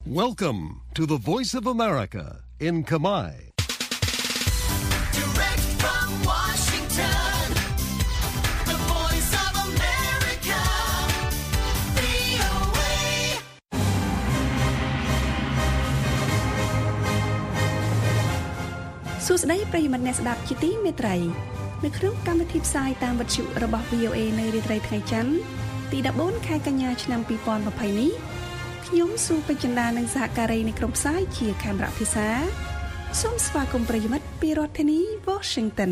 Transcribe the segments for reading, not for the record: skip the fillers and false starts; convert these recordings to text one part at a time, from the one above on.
Welcome to the Voice of America in Kamai. Direct from Washington, the Voice of America, VOA. សួស្តីប្រិយមិត្តអ្នកស្ដាប់ជាទីមេត្រីនៅក្នុងកម្មវិធីផ្សាយតាមវិទ្យុរបស់ VOA នៅរាត្រីថ្ងៃច័ន្ទទី14ខែកញ្ញាឆ្នាំ2020នេះខ្ញុំស៊ូពេជ្រចិន្តានិងសហការីនៃក្រុមផ្សាយជាខេមរៈភិសាសូមស្វាគមន៍ប្រិយមិត្តពីរដ្ឋធានី Washington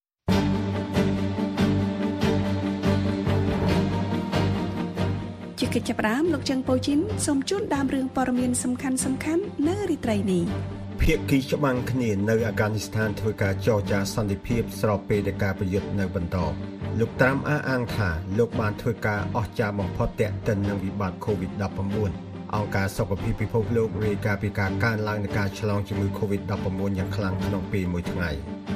ជាកិច្ចចាប់ផ្ដើមលោកជើងប៉ូជីនសូមជូនដើមរឿងព័ត៌មានសំខាន់ៗនៅរាត្រីនេះភាគីច្បាំងគ្នានៅអាហ្គានីស្ថានធ្វើការចរចាសន្តិភាពស្របពេលដែលការប្រយុទ្ធនៅបន្តលោកត្រាំអះអាងថាលោកបានធ្វើការអស្ចារ្យបំផុតទាក់ទិននឹងវិបត្តិ COVID-19 អង្គការសុខភាពពិភពលោករាយការណ៍ពីការកើនឡើងនៃការឆ្លងជំងឺ COVID-19 យ៉ាងខ្លាំងក្នុងពេលមួយថ្ងៃ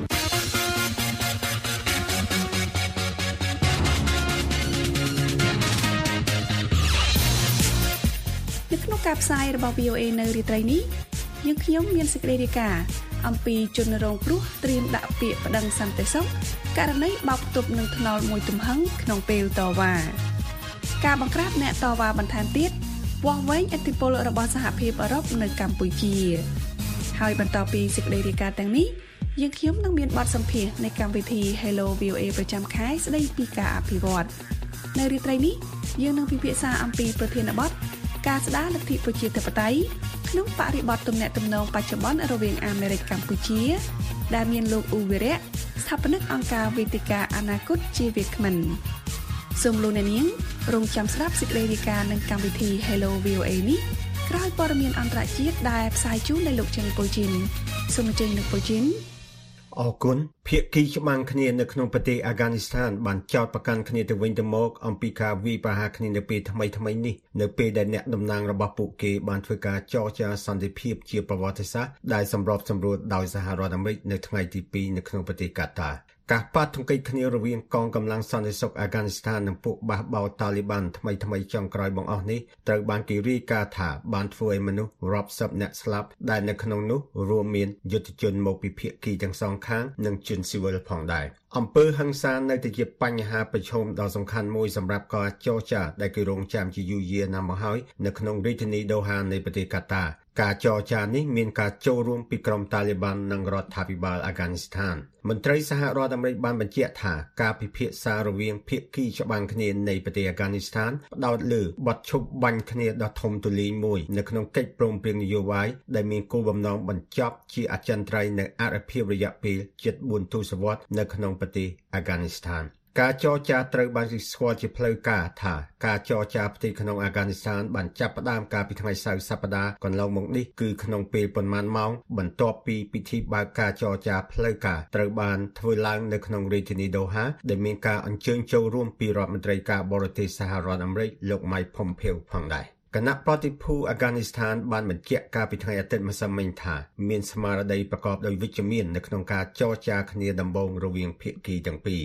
នៅក្នុងការផ្សាយរបស់ VOA នៅរាត្រីនេះយើងខ្ញុំមានសេចក្តីរាយការណ៍អំពីជនរងគ្រោះត្រៀមដាក់ពាក្យប្តឹងសន្តិសុខករណីបោកផ្ទប់នឹងថ្នល់មួយទំហឹងក្នុងពេលតវ៉ាការបង្ក្រាបអ្នកតវ៉ាបន្ថែមទៀតវាស់វែងឥទ្ធិពលរបស់សហភាពអឺរ៉ុបនៅកម្ពុជាហើយបន្តពីសេចក្តីរាយការណ៍ទាំងនេះយើងខ្ញុំនឹងមានបទសម្ភាសន៍ในកម្មវិធី Hello VOA ប្រចាំខែស្តីពីការអភិវឌ្ឍនៅរាត្រីនេះយើងនឹងពិភាក្សាអំពីប្រធានបទការស្ដារលទ្ធិប្រជាធិបតេយ្យក្នុងបរិបទទំនាក់ទំនងបច្ចុប្បន្នរវាងអាមេរិកកម្ពុជាដែលមានលោកអ៊ូវីរៈស្ថាបនិកអង្គការវេទិកាអនាគតជាវាគ្មិនសូមលោកអ្នកនាងរងចាំស្ដាប់សេចក្តីរាយការណ៍នឹងកម្មវិធី Hello VOA នេះក្រោយព័ត៌មានអន្តរជាតិដែលផ្សាយជូនដោយលោកជើងប៉ូជីនសូមអញ្ជើញលោកប៉ូជីនអរគុណភាគីច្បាំងគ្នានៅក្នុងប្រទេសអាហ្គានីស្ថានបានចោទប្រកាន់គ្នាទៅវិញទៅមកអំពីការវាយប្រហារគ្នានៅពេលថ្មីៗនេះនៅពេលដែលអ្នកតំណាងរបស់ពួកគេបានធ្វើការចរចាសន្តិភាពជាប្រវត្តិសាស្ត្រដែលសម្របសម្រួលដោយសហរដ្ឋអាមេរិកនៅថ្ងៃទី2នៅក្នុងប្រទេសកាតាការប៉ះទង្គិចគ្នារវាងកងកម្លាំងសន្តិសុខអាហ្គានីស្ថាននិងពួកបះបោរតាលីបានថ្មីៗចុងក្រោយបង្អស់នេះត្រូវបានគេរាយការណ៍ថាបានធ្វើឲ្យមនុស្សរាប់សិបអ្នកស្លាប់ដែលនៅក្នុងនោះរួមមានយុទ្ធជនមកពីភាគីទាំងសងខាងនិងជនស៊ីវិលផងដែរអំពើហិង្សានៅតែជាបញ្ហាប្រឈមដ៏សំខាន់មួយសម្រាប់ការចរចាដែលគេរងចាំជាយូរយារណាស់មកហើយនៅក្នុងរាជធានីដូហានៃប្រទេសកាតាការចរចានេះមានការចូលរួមពីក្រុមតាលីបាននិងរដ្ឋាភិបាលអាហ្គានីស្ថានមន្ត្រីសហរដ្ឋអាមេរិកបានបញ្ជាក់ថាការពិភាក្សារវាងភាគីច្បាំងគ្នានៃប្រទេសអាហ្គានីស្ថានផ្ដោតលើបទឈប់បាញ់គ្នាដ៏ធំទូលាយមួយនៅក្នុងកិច្ចព្រមព្រៀងនយោបាយដែលមានគោលបំណងបញ្ចប់ជាអចិន្ត្រៃយ៍នៅអរិភាពរយៈពេលជិត4ទសវត្សរ៍នៅក្នុងប្រទេសអាហ្គានីស្ថានការចរចាត្រូវបានស្គាល់ជាផ្លូវការថាការចរចាផ្ទៃក្នុងអាហ្គានីស្ថានបានចាប់ផ្ដើមកាលពីថ្ងៃសៅរ៍សប្តាហ៍កន្លងមកនេះគឺក្នុងពេលប៉ុន្មានម៉ោងបន្ទាប់ពីពិធីបើកការចរចាផ្លូវការត្រូវបានធ្វើឡើងនៅក្នុងរាជធានីដូហាដែលមានការអញ្ជើញចូលរួមពីរដ្ឋមន្ត្រីការបរទេសសហរដ្ឋអាមេរិកលោក Mike Pompeo ផងដែរគណៈប្រតិភូអាហ្គានីស្ថានបានបញ្ជាក់កាលពីថ្ងៃអាទិត្យម្សិលមិញថាមានស្មារតីប្រកបដោយវិជ្ជមាននៅក្នុងការចរចាគ្នាដំបូងរវាងភាគីទាំងពីរ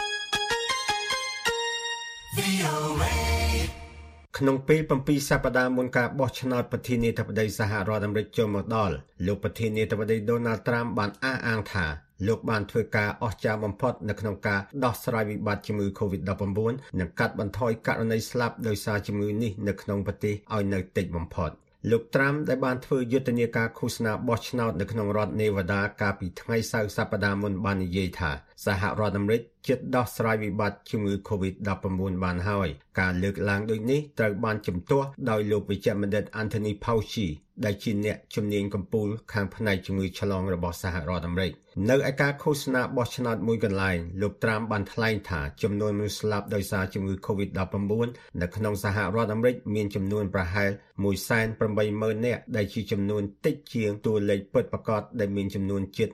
ក្នុងពេល7សប្តាហ៍មុនការបោះឆ្នោតប្រធានាធិបតីសហរដ្ឋអាមេរិកចូលមកដល់លោកប្រធានាធិបតី Donald Trump បានអះអាងថាលោកបានធ្វើការអស្ចារ្យបំផុតនៅក្នុងការដោះស្រាយវិបត្តិជំងឺ COVID-19 និងកាត់បន្ថយករណីស្លាប់ដោយសារជំងឺនេះនៅក្នុងប្រទេសឲ្យនៅតិចបំផុតលោកត្រាំដែលបានធ្វើយុទ្ធនាការឃោសនាបោះឆ្នោតនៅក្នុងរដ្ឋ Nevada កាលពីថ្ងៃសៅរ៍សប្តាហ៍មុនបាននិយាយថាសហរដ្ឋអាមេរិកជិតដោះស្រាយវិបត្តិជំងឺ COVID-19 បានហើយការលើកឡើងដូចនេះត្រូវបានជំទាស់ដោយលោកវេជ្ជបណ្ឌិត Anthony Fauci ដែលជាអ្នកជំនាញកំពូលខាងផ្នែកជំងឺឆ្លងរបស់សហរដ្ឋអាមេរិកនៅឯការឃោសនាបោះឆ្នោតមួយកន្លែងលោកត្រាំបានថ្លែងថាចំនួនមនុស្សស្លាប់ដោយសារជំងឺ COVID-19 នៅក្នុងសហរដ្ឋអាមេរិកមានចំនួនប្រហែល 180,000 នាក់ដែលជាចំនួនតិចជាងតួលេខពិតប្រាកដដែលមានចំនួនជិត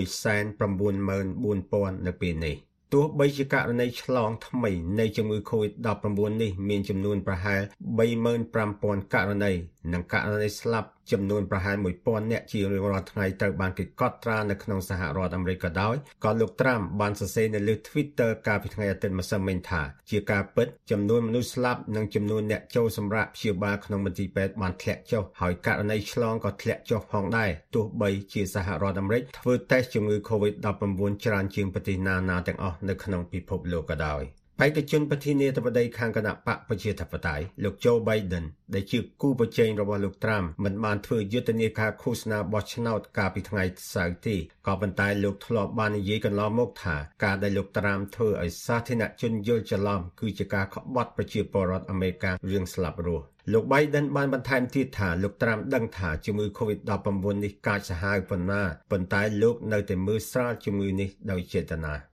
194,000 នៅពេលនេះទោះបីជាករណីឆ្លងថ្មីនៃជំងឺ COVID-19 នេះមានចំនួនប្រហែល 35,000 ករណីនិងករណីស្លាប់ចំនួនប្រហែល 1000 នាក់ជារៀងរាល់ថ្ងៃត្រូវបានគេកត់ត្រានៅក្នុងសហរដ្ឋអាមេរិកក៏ដោយក៏លោកត្រាំបានសរសេរនៅលើ Twitter កាលពីថ្ងៃអាទិត្យម្សិលមិញថាជាការពិតចំនួនមនុស្សស្លាប់និងចំនួនអ្នកចូលសម្រាប់ព្យាបាលក្នុងមន្ទីរពេទ្យបានធ្លាក់ចុះហើយករណីឆ្លងក៏ធ្លាក់ចុះផងដែរទោះបីជាសហរដ្ឋអាមេរិកធ្វើតេស្តជំងឺ COVID-19 ច្រើនជាងប្រទេសណាៗទាំងអស់នៅក្នុងពិភពលោកក៏ដោយបេក្ខជនប្រធានាធិបតីខាងគណៈបកប្រជាធិបតេយ្យលោក Joe Biden ដែលជាគូប្រជែងរបស់លោក Trump មិនបានធ្វើយុទ្ធនាការឃោសនាបោះឆ្នោតកាលពីថ្ងៃសៅរ៍ទេក៏ប៉ុន្តែលោកធ្លាប់បាននិយាយកន្លងមកថាការដែលលោក Trump ធ្វើឲ្យសាធារណជនយល់ច្រឡំគឺជាការក្បត់ប្រជាពលរដ្ឋអាមេរិករឿងស្លាប់រស់លោក Biden បានបន្ថែមទៀតថាលោក Trump ដឹងថាជំងឺ COVID-19 នេះកាចសាហាវប៉ុណ្ណាប៉ុន្តែលោកនៅតែមើលស្រាលជំងឺនេះដោយចេតនា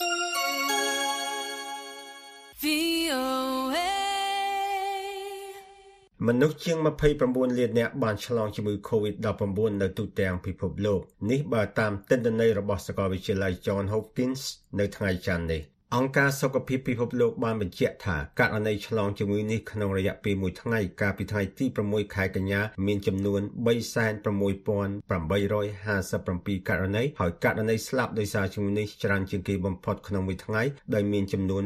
មនុស្សជាង29លាននាក់បានឆ្លងជំងឺ COVID-19 នៅទូទាំងពិភពលោកនេះបើតាមទិន្នន័យរបស់សាកលវិទ្យាល័យ Johns Hopkins នៅថ្ងៃច័ន្ទនេះអង្គការសុខភាពពិភពលោកបានបញ្ជាក់ថាករណីឆ្លងជំងឺនេះក្នុងរយៈពេល1ថ្ងៃកាលពីថ្ងៃទី6ខែកញ្ញាមានចំនួន 36857 ករណីហើយករណីស្លាប់ដោយសារជំងឺនេះច្រើនជាងគេបំផុតក្នុងមួយថ្ងៃដោយមានចំនួន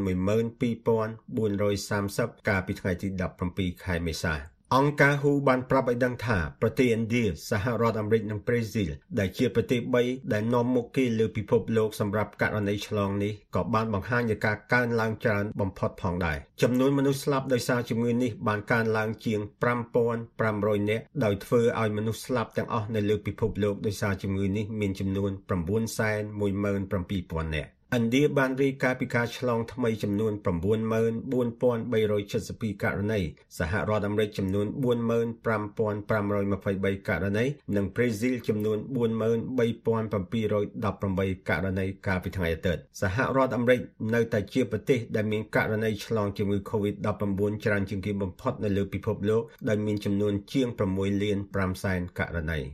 12430 កាលពីថ្ងៃទី17ខែមេសាអង្គការ WHO បានប្រាប់ឲ្យដឹងថាប្រទេសឥណ្ឌាសហរដ្ឋអាមេរិកនិងប្រេស៊ីលដែលជាប្រទេស3ដែលនាំមុខគេលើពិភពលោកសម្រាប់ករណីឆ្លងនេះក៏បានបង្ហាញនូវការកើនឡើងច្រើនបំផុតផងដែរចំនួនមនុស្សស្លាប់ដោយសារជំងឺនេះបានកើនឡើងជាង 5500 នាក់ដោយធ្វើឲ្យមនុស្សស្លាប់ទាំងអស់នៅលើពិភពលោកដោយសារជំងឺនេះមានចំនួន 917,000 នាក់ឥណ្ឌាបានរាយការណ៍ពីការឆ្លងថ្មីចំនួន 94,372 ករណីសហរដ្ឋអាមេរិកចំនួន 45,523 ករណីនិងប្រេស៊ីលចំនួន 43,718 ករណីកាលពីថ្ងៃអាទិត្យសហរដ្ឋអាមេរិកនៅតែជាប្រទេសដែលមានករណីឆ្លងជំងឺ COVID-19 ច្រើនជាងគេបំផុតនៅលើពិភពលោកដោយមានចំនួនជាង 6 លាន 5 សែនករណី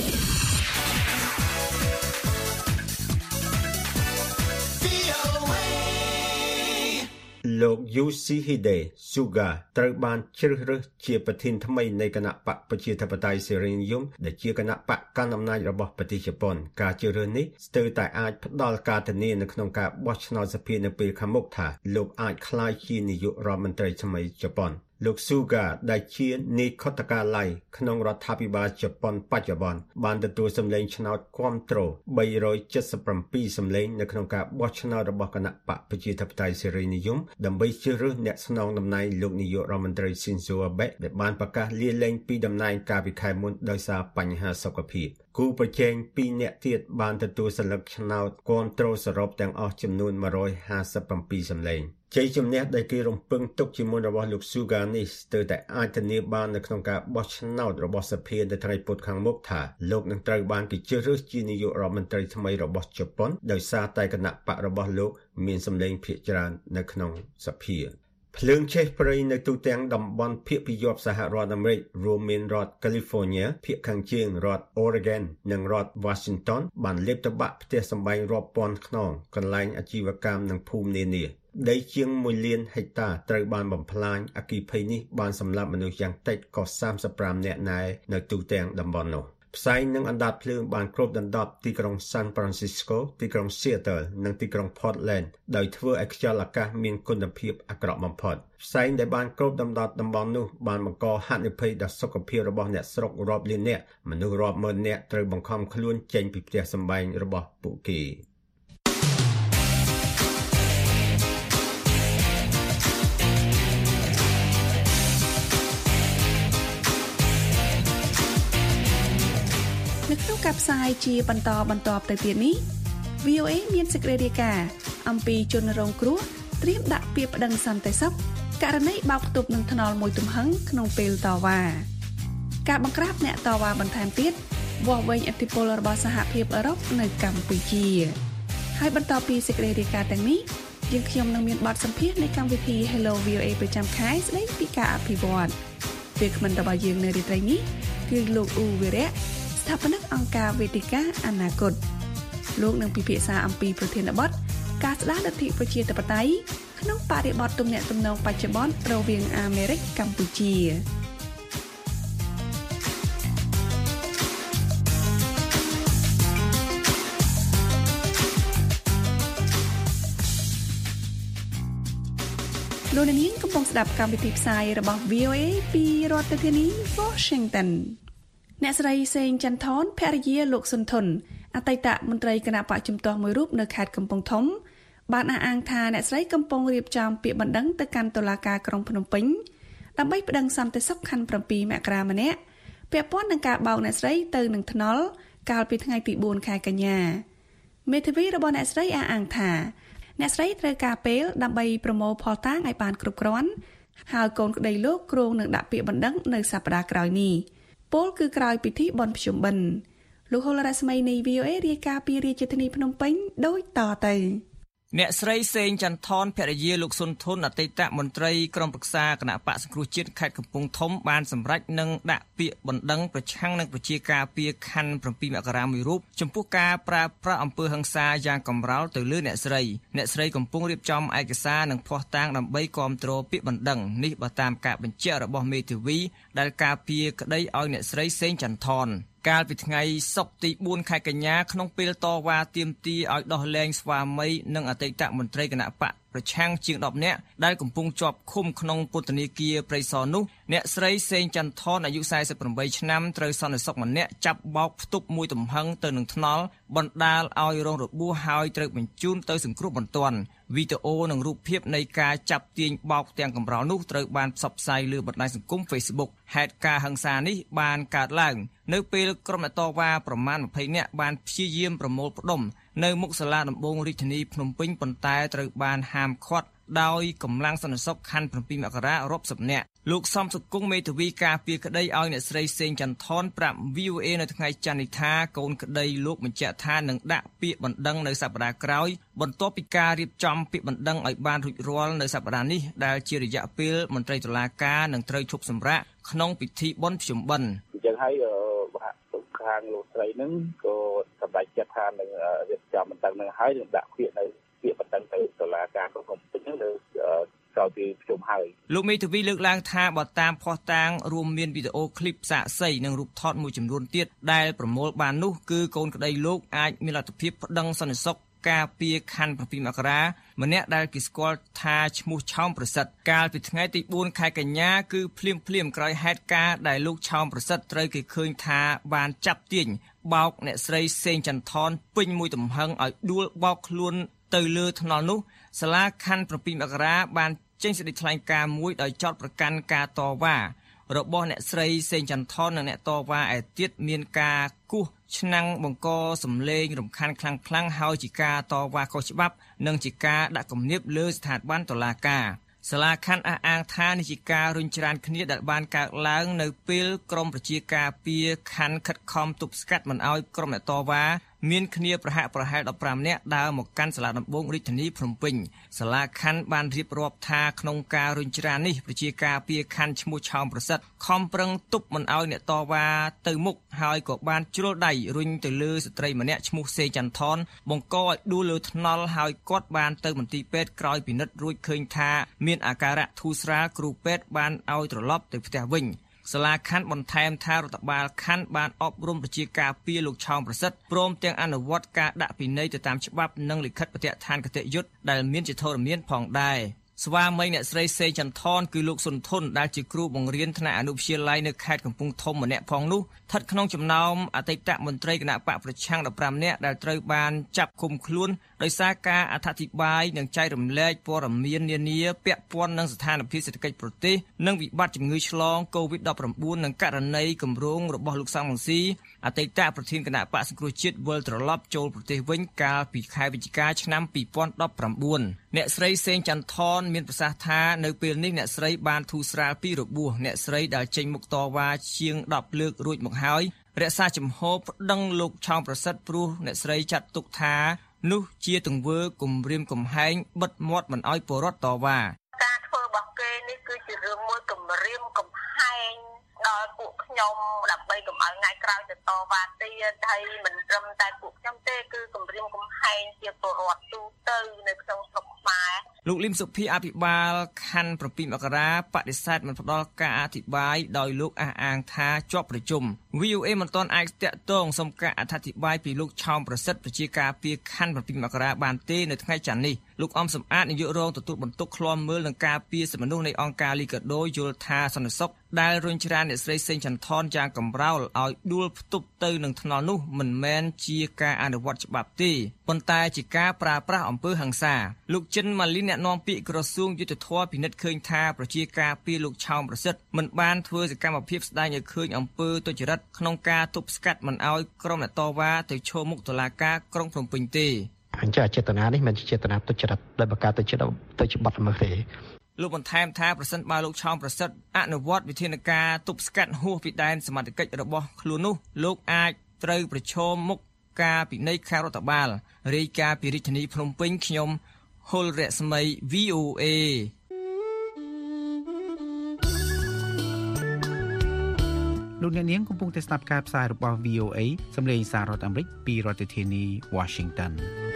លោក Yoshihide Suga ត្រូវបានជ្រើសរើសជាប្រធានថ្មីនៃគណៈបកប្រជាធិបតេយ្យសេរីនិយមដែលជាគណៈបកកាន់អំណាចរបស់ប្រទេសជប៉ុនការជ្រើសរើសនេះស្ទើរតែអាចផ្ដល់ការធានានៅក្នុងការបោះឆ្នោតសភានៅពេលខាងមុខថាលោកអាចក្លាយជានាយករដ្ឋមន្ត្រីថ្មីជប៉ុនលោក Suga ដែលជានាយកដ្ឋកាល័យក្នុងរដ្ឋាភិបាលជប៉ុនបច្ចុប្បន្នបានទទួលសម្លេងឆ្នោតគាំទ្រ377សម្លេងនៅក្នុងការបោះឆ្នោតរបស់គណៈបកប្រជាធិបតេយ្យសេរីនិយមដើម្បីជ្រើសរើសអ្នកស្នងតំណែងលោកនាយករដ្ឋមន្ត្រី Shinzo Abe ដែលបានប្រកាសលាលែងពីតំណែងកាលពីខែមុនដោយសារបញ្ហាសុខភាពគូប្រជែង2នាក់ទៀតបានទទួលសិលឹកឆ្នោតគាំទ្រសរុបទាំងអស់ចំនួន157សម្លេងជ័យជំនះដែលគេរំពឹងទុកជាមុនរបស់លោក Suga នេះស្ទើរតែអាចធានាបាននៅក្នុងការបោះឆ្នោតរបស់សភានៅថ្ងៃពុធខាងមុខថាលោកនឹងត្រូវបានគេជ្រើសរើសជានាយករដ្ឋមន្ត្រីថ្មីរបស់ជប៉ុនដោយសារតែគណៈបករបស់លោកមានសម្លេងភាគច្រើននៅក្នុងសភាភ្លើងឆេះព្រៃនៅទូទាំងតំបន់ភាគពាយព្យសហរដ្ឋអាមេរិករួមមានរដ្ឋ California ភាគខាងជើងរដ្ឋ Oregon និងរដ្ឋ Washington បានលេបតបាក់ផ្ទះសម្បែងរាប់ពាន់ខ្នងកន្លែងអាជីវកម្មនិងភូមិនានាដីជាង1លានហិកតាត្រូវបានបំផ្លាញអគ្គិភ័យនេះបានសម្លាប់មនុស្សយ៉ាងតិចក៏35នាក់ណែនៅទូទាំងតំបន់នោះផ្សែងនិងអណ្ដាតភ្លើងបានគ្របដណ្ដប់ទីក្រុង San Francisco ទីក្រុង Seattle និងទីក្រុង Portland ដោយធ្វើឲ្យខ្យល់អាកាសមានគុណភាពអាក្រក់បំផុតផ្សែងដែលបានគ្របដណ្ដប់តំបន់នោះបានបង្កហានិភ័យដល់សុខភាពរបស់អ្នកស្រុករាប់លាននាក់មនុស្សរាប់ម៉ឺននាក់ត្រូវបង្ខំខ្លួនចេញពីផ្ទះសម្បែងរបស់ពួកគេនៅក្នុងការផ្សាយជាបន្តទៅទៀតនេះ VOA មានសេចក្តីរាយការណ៍អំពីជនរងគ្រោះត្រៀមដាក់ពាក្យប្តឹងសន្តិសុខករណីបោកផ្ទប់នឹងថ្នល់មួយទំហឹងក្នុងពេលតវ៉ាការបង្ក្រាបអ្នកតវ៉ាបន្ថែមទៀតវាស់វែងឥទ្ធិពលរបស់សហភាពអឺរ៉ុបនៅកម្ពុជាហើយបន្តពីសេចក្តីរាយការណ៍ទាំងនេះយើងខ្ញុំនឹងមានបទសម្ភាសន៍នៃកម្មវិធី Hello VOA ប្រចាំខែស្ដីពីការអភិវឌ្ឍវាគ្មិនរបស់យើងនៅរាត្រីនេះគឺលោកអ៊ូវីរៈស្ថាបនិកអង្គការវេទិកាអនាគតលោកនឹងពិភាក្សាអំពីប្រធានបទការស្ដារលទ្ធិប្រជាធិបតេយ្យក្នុងបរិបទទំនាក់ទំនងបច្ចុប្បន្នរវាងអាមេរិកកម្ពុជាលោកនាងកំពុងស្ដាប់កម្មវិធីផ្សាយរបស់ VOA ពីរដ្ឋធានី Washington អ្នកស្រីសេងចន្ទថនភរិយាលោកសុនធនអតីតមន្ត្រីគណៈបកជំទាស់មួយរូបនៅខេត្តកំពង់ធំបានអះអាងថាអ្នកស្រីកំពុងរៀបចំពាក្យបណ្ដឹងទៅកាន់តុលាការក្រុងភ្នំពេញដើម្បីប្តឹងសន្តិសុខខណ្ឌ7មករាម្នាក់ពាក់ព័ន្ធនឹងការបោកអ្នកស្រីទៅនឹងថ្នល់កាលពីថ្ងៃទី4ខែកញ្ញាមេធាវីរបស់អ្នកស្រីអះអាងថាអ្នកស្រីត្រូវការពេលដើម្បីប្រមូលភស្តុតាងឲ្យបានគ្រប់គ្រាន់ហើយកូនក្តីលោកគ្រោងនឹងដាក់ពាក្យបណ្ដឹងនៅសប្តាហ៍ក្រោយនេះពលគឺក្រោយពិធីបុណ្យភ្ជុំបិណ្ឌលោកហុលរស្មីនៃ VOA រាយការណ៍ពីរាជធានីភ្នំពេញដូចតទៅអ្នកស្រីសេងចន្ទថនភរិយាលោកសុនធនអតីតមន្ត្រីក្រុមប្រឹក្សាគណៈបកសង្គ្រោះជាតិខេត្តកំពង់ធំបានសម្រេចនឹងដាក់ពាក្យបណ្ដឹងប្រឆាំងនឹងប្រជាការពារខណ្ឌ7មករាមួយរូបចំពោះការប្រើប្រាស់អំពើហិង្សាយ៉ាងកម្រោលទៅលើអ្នកស្រីកំពុងរៀបចំឯកសារនិងភស្តុតាងដើម្បីគាំទ្រពាក្យបណ្ដឹងនេះបើតាមការបញ្ជាក់របស់មេធាវីដែលការពារក្តីឲ្យអ្នកស្រីសេងចន្ទថនកាលពីថ្ងៃសុក្រទី4ខែកញ្ញាក្នុងពេលតវ៉ាទាមទារឲ្យដោះលែងស្វាមីនិងអតីតមន្ត្រីគណៈបកប្រឆាំងជាង10នាក់ដែលកំពុងជាប់ឃុំក្នុងពន្ធនាគារព្រៃសរនោះអ្នកស្រីសេងចន្ទថនអាយុ48ឆ្នាំត្រូវសន្តិសុខម្នាក់ចាប់បោកផ្ទុកមួយទំហឹងទៅនឹងថ្នល់បណ្ដាលឲ្យរងរបួសហើយត្រូវបញ្ជូនទៅសង្គ្រោះបន្ទាន់វីដេអូនិងរូបភាពនៃការចាប់ទាញបោកទាំងកំរោលនោះត្រូវបានផ្សព្វផ្សាយលើបណ្ដាញសង្គម Facebook ហេតុការណ៍ហិង្សានេះបានកើតឡើងនៅពេលក្រុមអ្នកតវ៉ាប្រមាណ20នាក់បានព្យាយាមប្រមូលផ្ដុំនៅមុខសាលាដំបងរាជធានីភ្នំពេញប៉ុន្តែត្រូវបានហាមឃាត់ដោយកម្លាំងសន្តិសុខខណ្ឌ7មករារាប់សិបនាក់លោកសំសុគង្គមេធាវីការពារក្តីឲ្យអ្នកស្រីសេងចន្ទថនប្រាប់ VOA នៅថ្ងៃច័ន្ទនេះថាកូនក្តីលោកបញ្ជាក់ថានឹងដាក់ពាក្យបណ្ដឹងនៅសប្តាហ៍ក្រោយបន្ទាប់ពីការរៀបចំពាក្យបណ្ដឹងឲ្យបានរួចរាល់នៅសប្តាហ៍នេះដែលជារយៈពេលមន្ត្រីតុលាការនឹងត្រូវឈប់សម្រាកក្នុងពិធីបុណ្យភ្ជុំបិណ្ឌអញ្ចឹងហើយខាងលោកស្រីនឹងក៏សម្រេចចិត្តថានឹងរៀបចំបណ្ដឹងនឹងហើយនឹងដាក់ពាក្យនៅពាក្យបណ្ដឹងទៅតុលាការក្រុងភ្នំពេញនឹងលើក្រោយពីប្រជុំហើយលោកមេធាវីលើកឡើងថាបើតាមភស្តុតាងរួមមានវីដេអូឃ្លីបសាក្សីនិងរូបថតមួយចំនួនទៀតដែលប្រមូលបាននោះគឺកូនក្តីលោកអាចមានលទ្ធភាពប្តឹងសន្តិសុខការពារខណ្ឌ7មករាម្នាក់ដែលគេស្គាល់ថាឈ្មោះឆោមប្រសិទ្ធកាលពីថ្ងៃទី4ខែកញ្ញាគឺភ្លាមក្រោយហេតុការណ៍ដែលលោកឆោមប្រសិទ្ធត្រូវគេឃើញថាបានចាប់ទាញបោកអ្នកស្រីសេងចន្ទថនពេញមួយទំហឹងឲ្យដួលបោកខ្លួនទៅលើថ្នល់នោះសាលាខណ្ឌ7មករាបានចេញសេចក្តីថ្លែងការណ៍មួយដោយចោទប្រកាន់ការតវ៉ារបស់អ្នកស្រីសេងចន្ទថននិងអ្នកតវ៉ាឯទៀតមានការគោះឆ្នាំងបង្កសម្លេងរំខានខ្លាំងហើយជាការតវ៉ាខុសច្បាប់និងជាការដាក់គំនាបលើស្ថាប័នតុលាការសាលាខណ្ឌអះអាងថានេះជាការរុញច្រានគ្នាដែលបានកើតឡើងនៅពេលក្រមប្រជាការពារខណ្ឌខិតខំទប់ស្កាត់មិនឲ្យក្រុមអ្នកតវ៉ាមានគ្នាប្រហាក់ប្រហែល15នាក់ដើរមកកាន់សាលាដំបងរាជធានីភ្នំពេញសាលាខណ្ឌបានរៀបរាប់ថាក្នុងការរុញច្រាននេះប្រជាការពារខណ្ឌឈ្មោះឆោមប្រសិទ្ធខំប្រឹងទប់មិនឲ្យអ្នកតវ៉ាទៅមុខហើយក៏បានជ្រុលដៃរុញទៅលើស្ត្រីម្នាក់ឈ្មោះសេងចន្ទថនបង្កឲ្យដួលលើថ្នល់ហើយគាត់បានទៅមន្ទីរពេទ្យក្រោយពិនិត្យរួចឃើញថាមានអាការៈធូរស្រាលគ្រូពេទ្យបានឲ្យត្រឡប់ទៅផ្ទះវិញសាលាខណ្ឌបន្ថែមថារដ្ឋបាលខណ្ឌបានអប់រំប្រជាការពារលោកឆោមប្រសិទ្ធព្រមទាំងអនុវត្តការដាក់ពិន័យទៅតាមច្បាប់និងលិខិតបទដ្ឋានគតិយុត្តដែលមានជាធរមានផងដែរស្វាមីអ្នកស្រីសេងចន្ទថនគឺលោកសុនធនដែលជាគ្រូបង្រៀនថ្នាក់អនុវិទ្យាល័យនៅខេត្តកំពង់ធំម្នាក់ផងនោះស្ថិតក្នុងចំណោមអតីតមន្ត្រីគណៈបកប្រឆាំង15នាក់ដែលត្រូវបានចាប់ឃុំខ្លួនដោយសារការអធិប្បាយនិងចែករំលែកព័ត៌មាននានាពាក់ព័ន្ធនឹងស្ថានភាពសេដ្ឋកិច្ចប្រទេសនិងវិបត្តិជំងឺឆ្លង COVID-19 និងករណីគម្រោងរបស់លោកសំរងស៊ីអតីតប្រធានគណៈបកសង្គ្រោះជាតិវិលត្រឡប់ចូលប្រទេសវិញកាលពីខែវិច្ឆិកាឆ្នាំ2019អ្នកស្រីសេងចន្ទថនមានប្រសាសន៍ថានៅពេលនេះអ្នកស្រីបានធូរស្រាលពីរបួសអ្នកស្រីដែលចេញមុខតវ៉ាជាង10លើករួចមកហើយរក្សាជំហរប្តឹងលោកឆោមប្រសិទ្ធព្រោះអ្នកស្រីចាត់ទុកថានោះជាទង្វើគំរាមកំហែងបិទមាត់មិនឲ្យពលរដ្ឋតវ៉ាការធ្វើរបស់គេនេះគឺជារឿងមួយគំរាមកំហែងដល់ពួកខ្ញុំដើម្បីកុំឲ្យថ្ងៃក្រោយទៅតវ៉ាទៀតហើយមិនត្រឹមតែពួកខ្ញុំទេគឺគំរាមកំហែងជាពលរដ្ឋទូទៅនៅក្នុងស្រុកខ្មែរលោកលឹមសុភីអភិបាលខណ្ឌ7មករាបដិសេធមិនផ្ដល់ការអធិប្បាយដោយលោកអះអាងថាជាប់ប្រជុំ VOA មិនទាន់អាចតាក់ទងសុំការអធិប្បាយពីលោកឆោមប្រសិទ្ធប្រជាការពារខណ្ឌ7មករាបានទេនៅថ្ងៃច័ន្ទនេះលោកអំសំអាតនាយករងទទួលបន្ទុកឃ្លាំមើលនឹងការពារសិទ្ធិមនុស្សនៃអង្គការលីកាដូយល់ថាសន្តិសុខដែលរុញច្រានអ្នកស្រីសេងចន្ទថនយ៉ាងកំរោលឲ្យដួលផ្ទុបទៅនឹងថ្នល់នោះមិនមែនជាការអនុវត្តច្បាប់ទេប៉ុន្តែជាការប្រើប្រាស់អំពើហិង្សាលោកចិនម៉ាលីនអ្នកនាំពាក្យក្រសួងយុទ្ធភ័ពពិនិត្យឃើញថាប្រជាការពារលោកឆោមប្រសិទ្ធមិនបានធ្វើសកម្មភាពស្ដែងឲ្យឃើញអំពើទុច្ចរិតក្នុងការទប់ស្កាត់មិនឲ្យក្រុមអ្នកតវ៉ាទៅឈរមុខតុលាការក្រុងភ្នំពេញទេអញ្ចឹងចេតនានេះមិនជាចេតនាទុច្ចរិតដែលបង្កើតទៅជាបទល្មើសទេលោកបន្ថែមថាប្រសិនបើលោកឆោមប្រសិទ្ធអនុវត្តវិធានការទប់ស្កាត់ហួសពីដែនសមត្ថកិច្ចរបស់ខ្លួននោះលោកអាចត្រូវប្រឈមមុខការពិន័យខាងរដ្ឋបាលរាយការណ៍ពីរាជធានីភ្នំពេញខ្ញុំហុលរស្មី VOA លោកអ្នកនាងកំពុងតែស្ដាប់ការផ្សាយរបស់ VOA សម្លេងសាររដ្ឋអាមេរិកពីរដ្ឋធានី Washington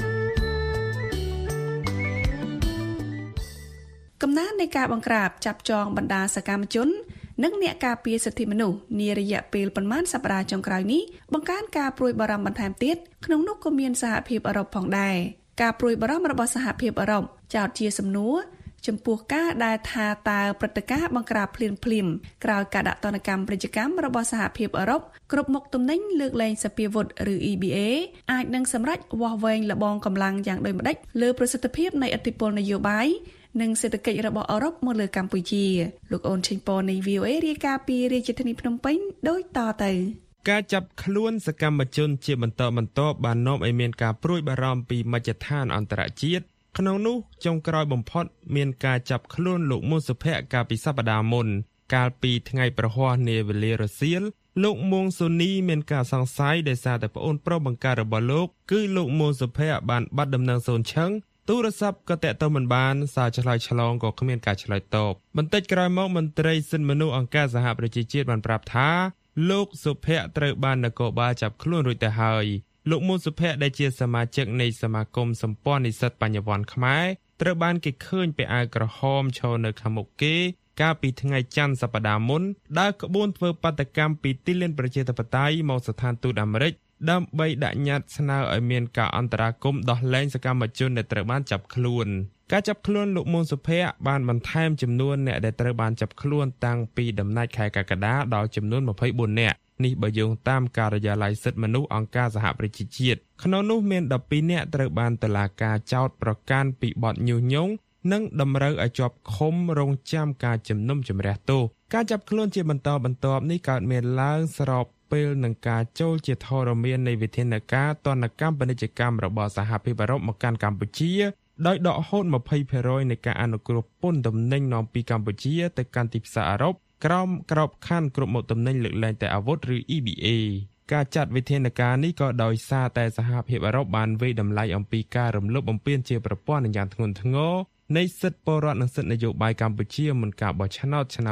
កំណើននៃការបង្ក្រាបចាប់ចងបណ្ដាសកម្មជននិងអ្នកការពារសិទ្ធិមនុស្សនារយៈពេលប៉ុន្មានសប្តាហ៍ចុងក្រោយនេះបង្កើនការព្រួយបារម្ភបន្ថែមទៀតក្នុងនោះក៏មានសហភាពអឺរ៉ុបផងដែរការព្រួយបារម្ភរបស់សហភាពអឺរ៉ុបចោទជាសំណួរចំពោះការដែលថាតើព្រឹត្តិការណ៍បង្ក្រាបភ្លាមក្រោយការដាក់ទណ្ឌកម្មពាណិជ្ជកម្មរបស់សហភាពអឺរ៉ុបគ្រប់មុខទំនិញលើកលែងសភាវុធឬ EBA អាចនឹងសម្រេចវាស់វែងលបងកម្លាំងយ៉ាងដូចម្តេចលើប្រសិទ្ធភាពនៃឥទ្ធិពលនយោបាយនិងសេដ្ឋកិច្ចរបស់អឺរ៉ុបមកលើកម្ពុជាលោកអូនឆេងប៉នៃ VOA រាយការណ៍ពីរាជធានីភ្នំពេញដូចតទៅការចាប់ខ្លួនសកម្មជនជាបន្តបន្ទាប់បាននាំឲ្យមានការព្រួយបារម្ភពីមជ្ឈដ្ឋានអន្តរជាតិក្នុងនោះចុងក្រោយបំផុតមានការចាប់ខ្លួនលោកមុនសុភ័ក្រកាលពីសប្តាហ៍មុនកាលពីថ្ងៃប្រហ័សនាវេលារសៀលលោកមួងសូនីមានការសង្ស័យដោយសារតែប្អូនប្រុសបង្ការរបស់លោកគឺលោកមួងសុភ័ក្របានបាត់ដំណឹងសូនឈឹងទូរស័ព្ទក៏តាក់ទងមិនបានសារឆ្លើយឆ្លងក៏គ្មានការឆ្លើយតបបន្តិចក្រោយមកមន្ត្រីសិទ្ធិមនុស្សអង្គការសហប្រជាជាតិបានប្រាប់ថាលោកសុភ័ក្រត្រូវបាននគរបាលចាប់ខ្លួនរួចទៅហើយលោកមួងសុភ័ក្រដែលជាសមាជិកនៃសមាគមសម្ព័ន្ធនិស្សិតបញ្ញវន្តខ្មែរត្រូវបានគេឃើញពាក់អាវក្រហមឈរនៅខាងមុខគេកាលពីថ្ងៃច័ន្ទសប្តាហ៍មុនដើរក្បួនធ្វើបាតកម្មពីទីលានប្រជាធិបតេយ្យមកស្ថានទូតអាមេរិកដើម្បីដាក់ញត្តិស្នើឲ្យមានការអន្តរាគមន៍ដោះលែងសកម្មជនដែលត្រូវបានចាប់ខ្លួនការចាប់ខ្លួនលោកមួងសុភ័ក្របានបន្ថែមចំនួនអ្នកដែលត្រូវបានចាប់ខ្លួនតាំងពីដំណាច់ខែកក្កដាដល់ចំនួន24នាក់នេះបើយោងតាមការិយាល័យសិទ្ធិមនុស្សអង្គការសហប្រជាជាតិក្នុងនោះមាន12នាក់ត្រូវបានតុលាការចោទប្រកាន់ពីបទញុះញង់និងតម្រូវឲ្យជាប់ឃុំរងចាំការជំនុំជម្រះទោសការចាប់ខ្លួនជាបន្តបន្ទាប់នេះកើតមានឡើងស្របពេលនឹងការចូលជាធរមាននៃវិធានការទណ្ឌកម្មពាណិជ្ជកម្មរបស់សហភាពអឺរ៉ុបមកកាន់កម្ពុជាដោយដកហូត 20% នៃការអនុគ្រោះពន្ធទំនិញនាំពីកម្ពុជាទៅកាន់ទីផ្សារអឺរ៉ុបក្រោមក្របខ័ណ្ឌគ្រប់មុខទំនិញលើកលែងតែអាវុធឬ EBA ការចាត់វិធានការនេះក៏ដោយសារតែសហភាពអឺរ៉ុបបានវិយតម្លៃអំពីការរំលោភបំពានជាប្រព័ន្ធយ៉ាងធ្ងន់ធ្ងរនៃសិទ្ធិពលរដ្ឋនិងសិទ្ធិនយោបាយកម្ពុជាមុនការបោះឆ្នោតឆ្នាំ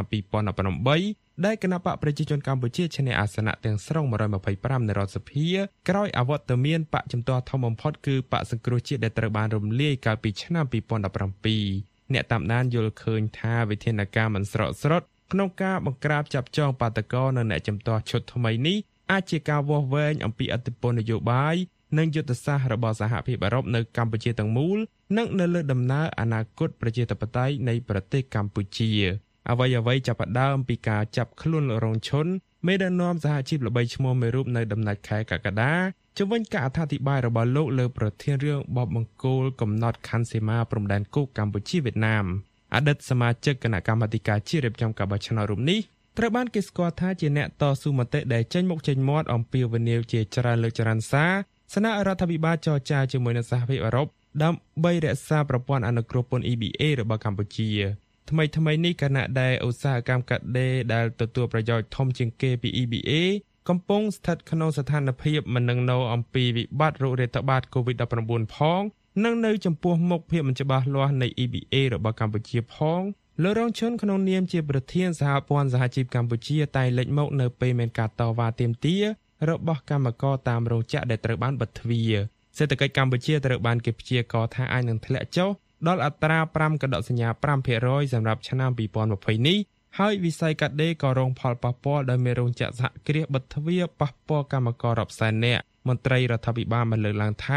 2018ដែលគណៈបកប្រជាជនកម្ពុជាឈ្នះអាសនៈទាំងស្រុង125នៃរដ្ឋសភាក្រោយអវត្តមានបកជំទាស់ធំបំផុតគឺបកសង្គ្រោះជាតិដែលត្រូវបានរំលាយកាលពីឆ្នាំ2017អ្នកតាមដានយល់ឃើញថាវិធានការមិនស្រកស្រត់ក្នុងការបង្ក្រាបចាប់ចងបាតកោនៅអ្នកជំទាស់ឈុតថ្មីនេះអាចជាការវាស់វែងអំពីឥទ្ធិពលនយោបាយនិងយុទ្ធសាស្ត្ររបស់សហភាពអឺរ៉ុបនៅកម្ពុជាទាំងមូលនិងនៅលើដំណើរអនាគតប្រជាធិបតេយ្យនៃប្រទេសកម្ពុជាអ្វីចាប់ផ្ដើមពីការចាប់ខ្លួនលោករងឈុនមេដឹកនាំសហជីពល្បីឈ្មោះមួយរូបនៅដំណាច់ខែកក្កដាជំវិញការអធិប្បាយរបស់លោកលើប្រធានរឿងបបបង្គោលកំណត់ខណ្ឌសីមាព្រំដែនគោកកម្ពុជាវៀតណាមអតីតសមាជិកគណៈកម្មាធិការជាតិរៀបចំការបោះឆ្នោតរូបនេះត្រូវបានគេស្គាល់ថាជាអ្នកតស៊ូមតិដែលចេញមុខចេញមាត់អំពីវិនិយោគជាច្រើនលើកចរន្តសារស្នើរដ្ឋាភិបាលចរចាជាមួយនឹងសហភាពអឺរ៉ុបដើម្បីរក្សាប្រព័ន្ធអនុគ្រោះពន្ធ EBA របស់កម្ពុជាថ្មីនេះគណៈដែលឧស្សាហកម្មកាត់ដេរដែលទទួលប្រយោជន៍ធំជាងគេពី EBA កំពុងស្ថិតក្នុងស្ថានភាពមិននឹងណអំពីវិបត្តិโรគរាតត្បាត COVID-19 ផងនិងនៅចំពោះមុខភាពមិនច្បាស់លាស់នៃ EBA របស់កម្ពុជាផងលោករងឈុនក្នុងនាមជាប្រធានសហព័ន្ធសហជីពកម្ពុជាតែលេចមកនៅពេលមានការតវ៉ាទាមទាររបស់កម្មករតាមរោងចក្រដែលត្រូវបានបិទទ្វារសេដ្ឋកិច្ចកម្ពុជាត្រូវបានគេព្យាករណ៍ថាអាចនឹងធ្លាក់ចុះដល់អត្រា5កដកសញ្ញា 5% សម្រាប់ឆ្នាំ2020នេះហើយវិស័យកាត់ដេរក៏រងផលប៉ះពាល់ដោយមានរោងចក្រសហគ្រាសបិទទ្វារប៉ះពាល់កម្មកររាប់សែននាក់មន្ត្រីរដ្ឋាភិបាលបានលើកឡើងថា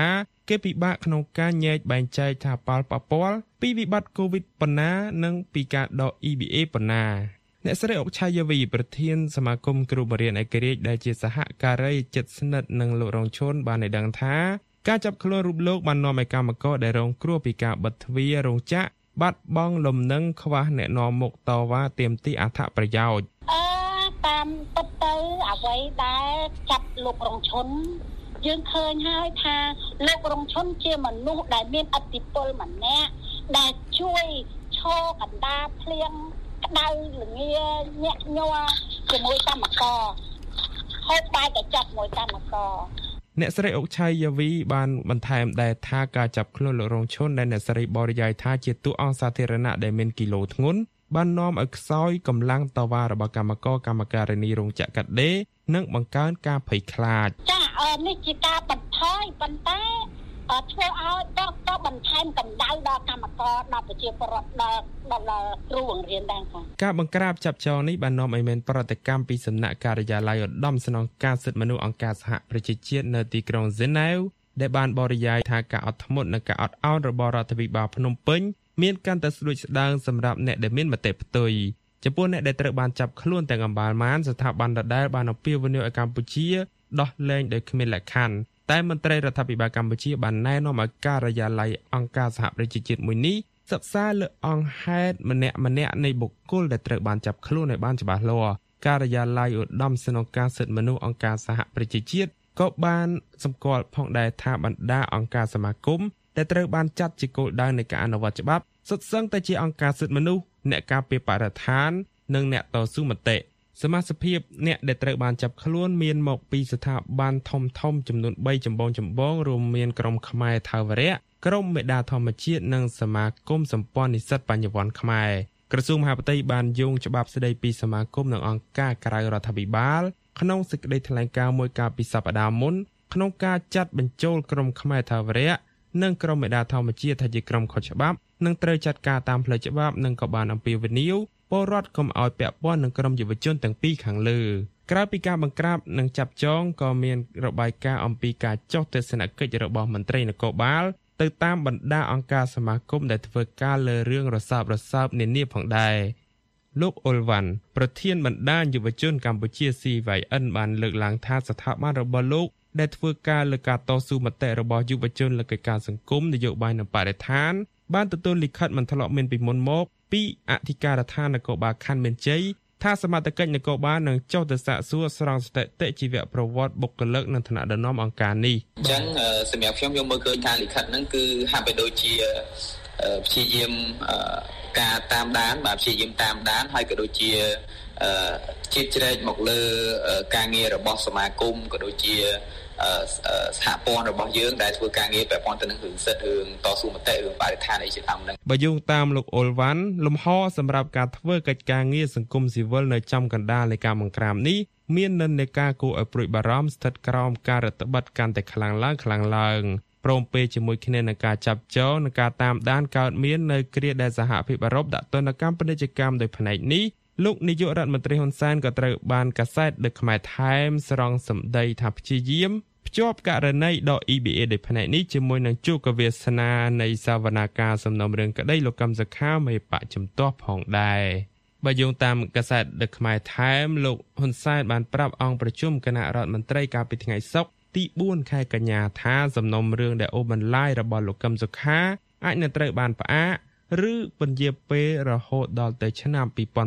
គេពិបាកក្នុងការញែកបែងចែកថាប៉ពាល់ពីវិបត្តិ COVID ប៉ុណ្ណានិងពីការដក EBA ប៉ុណ្ណាអ្នកស្រីអុកឆាយាវីប្រធានសមាគមគ្រូបង្រៀនឯករាជ្យដែលជាសហការីជិតស្និទ្ធនឹងលោករងឈុនបានឲ្យដឹងថាការចាប់ខ្លួនរូបលោកបាននាំឲ្យកម្មករដែលរងគ្រោះពីការបិទទ្វាររោងចក្របាត់បង់លំនឹងខ្វះអ្នកនាំមុខតវ៉ាទាមទារអត្ថប្រយោជន៍តាមពិតទៅអ្វីដែលចាប់លោករងឈុនយើងឃើញហើយថាលោករងឈុនជាមនុស្សដែលមានឥទ្ធិពលម្នាក់ដែលជួយឈរកណ្ដាលភ្លៀងក្តៅល្ងាញាក់ញ័រជាមួយកម្មករហូបបាយក៏ចាប់មួយកម្មករអ្នកស្រីអុកឆៃយាវីបានបន្ថែមដែរថាការចាប់ខ្លួនលោករងឈុនដែលអ្នកស្រីបរិយាយថាជាតួអង្គសាធារណៈដែលមានគីឡូធ្ងន់បាននាំឲ្យខ្សោយកម្លាំងតវ៉ារបស់កម្មករកម្មការិនីរោងចក្រកាត់ដេរនិងបង្កើនការភ័យខ្លាចចានេះជាការបន្ថយប៉ុន្តែធ្វើឲ្យតបន្ថែមកម្ដៅដល់កម្មករដល់ប្រជាពលរដ្ឋដល់គ្រូបង្រៀនដែរค่ะការបង្ក្រាបចាប់ចងនេះបាននាំឲ្យមានប្រតិកម្មពីសំណាក់ការិយាល័យឧត្តមស្នងការសិទ្ធិមនុស្សអង្គការសហប្រជាជាតិនៅទីក្រុងហ្សឺណែវដែលបានបរិយាយថាការអត់ធ្មត់និងការអត់ឱនរបស់រដ្ឋាភិបាលភ្នំពេញមានកាន់តែស្ដួចស្ដើងសម្រាប់អ្នកដែលមានមតិផ្ទុយចំពោះអ្នកដែលត្រូវបានចាប់ខ្លួនទាំងអម្បាលម៉ានស្ថាប័នដដែលបានអំពាវនាវឲ្យកម្ពុជាដោះលែងដោយគ្មានលក្ខខណ្ឌតែមន្ត្រីរដ្ឋាភិបាលកម្ពុជាបានណែនាំឲ្យការិយាល័យអង្គការសហប្រជាជាតិមួយនេះសិក្សាលើអង្គហេតុម្នាក់នៃបុគ្គលដែលត្រូវបានចាប់ខ្លួនឲ្យបានច្បាស់លាស់ការិយាល័យឧត្តមស្នងការសិទ្ធិមនុស្សអង្គការសហប្រជាជាតិក៏បានសម្គាល់ផងដែរថាបណ្ដាអង្គការសមាគមដែលត្រូវបានចាត់ជាគោលដៅនៃការអនុវត្តច្បាប់សុទ្ធសឹងតែជាអង្គការសិទ្ធិមនុស្សអ្នកការពារបរិស្ថាននិងអ្នកតស៊ូមតិសមាជិកអ្នកដែលត្រូវបានចាប់ខ្លួនមានមកពីស្ថាប័នធំចំនួន3ចម្បងរួមមានក្រុមខ្មែរថាវរៈក្រុមមេដាធម្មជាតិនិងសមាគមសម្ព័ន្ធនិស្សិតបញ្ញវន្តខ្មែរក្រសួងមហាផ្ទៃបានយោងច្បាប់ស្តីពីសមាគមនិងអង្គការក្រៅរដ្ឋាភិបាលក្នុងសេចក្តីថ្លែងការណ៍មួយកាលពីសប្តាហ៍មុនក្នុងការចាត់បញ្ចូលក្រុមខ្មែរថាវរៈនិងក្រុមមេដាធម្មជាតិថាជាក្រុមខុសច្បាប់និងត្រូវចាត់ការតាមផ្លូវច្បាប់និងក៏បានអំពាវនាវពលរដ្ឋកុំឲ្យពាក់ព័ន្ធនឹងក្រុមយុវជនទាំងពីរខាងលើក្រៅពីការបង្ក្រាបនិងចាប់ចងក៏មានរបាយការណ៍អំពីការចុះទស្សនកិច្ចរបស់មន្ត្រីនគរបាលទៅតាមបណ្ដាអង្គការសមាគមដែលធ្វើការលើរឿងរសើបនានាផងដែរលោកអ៊ុលវ៉ាន់ប្រធានបណ្ដាយុវជនកម្ពុជា CYN បានលើកឡើងថាស្ថាប័នរបស់លោកដែលធ្វើការលើការតស៊ូមតិរបស់យុវជនលើកិច្ចការសង្គមនយោបាយនិងបរិស្ថានបានទទួលលិខិតមិនធ្លាប់មានពីមុនមកពីអធិការដ្ឋាននគរបាលខណ្ឌមានជ័យថាសមត្ថកិច្ចនគរបាលនឹងចុះទៅសាកសួរស្រង់ស្ថិតិជីវប្រវត្តិបុគ្គលិកនិងឋានៈដឹកនាំអង្គការនេះអញ្ចឹងសម្រាប់ខ្ញុំមើលឃើញថាលិខិតហ្នឹងគឺហាក់បីដូចជាព្យាយាមការតាមដានបាទព្យាយាមតាមដានហើយក៏ដូចជាជាតិជ្រែកមកលើការងាររបស់សមាគមក៏ដូចជាសហព័ន្ធរបស់យើងដែលធ្វើការងារពាក់ព័ន្ធទៅនឹងរឿងសិទ្ធិរឿងតស៊ូមតិរឿងបរិស្ថានអីជាដើមហ្នឹងបើយោងតាមលោកអ៊ុលវ៉ាន់លំហសម្រាប់ការធ្វើកិច្ចការងារសង្គមស៊ីវិលនៅចំកណ្ដាលនៃការបង្ក្រាបនេះមាននិន្នាការគួរឲ្យព្រួយបារម្ភស្ថិតក្រោមការរដ្ឋបတ်កាន់តែខ្លាំងឡើងព្រមពេលជាមួយគ្នានឹងការចាប់ចងនិងការតាមដានកើតមាននៅគ្រាដែលសហភាពអឺរ៉ុបដាក់ទណ្ឌកម្មពាណិជ្ជកម្មដោយផ្នែកនេះលោកនាយករដ្ឋមន្ត្រីហ៊ុនសែនក៏ត្រូវបានកាសែត The Khmer Times ស្រង់សម្ដីថាព្យាយាមភ្ជាប់ករណីដក EBA ដោយផ្នែកនេះជាមួយនឹងជោគវាសនានៃសវនាការសំណុំរឿងក្តីលោកកឹមសុខាមេបកជំទាស់ផងដែរបើយោងតាមកាសែត The Khmer Times លោកហ៊ុនសែនបានប្រាប់អង្គប្រជុំគណៈរដ្ឋមន្ត្រីកាលពីថ្ងៃសុក្រទី4ខែកញ្ញាថាសំណុំរឿងដែលអូបន្លាយរបស់លោកកឹមសុខាអាចនឹងត្រូវបានផ្អាកឬពន្យាពេលរហូតដល់ទៅឆ្នាំ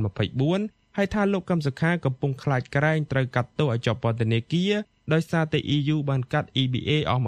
2024ហើយថាលោកកឹមសុខាកំពុងខ្លាចក្រែងត្រូវកាត់ទោសឲ្យជាប់ពន្ធនាគារដោយសារតែ EU បានកាត់ EBA អស់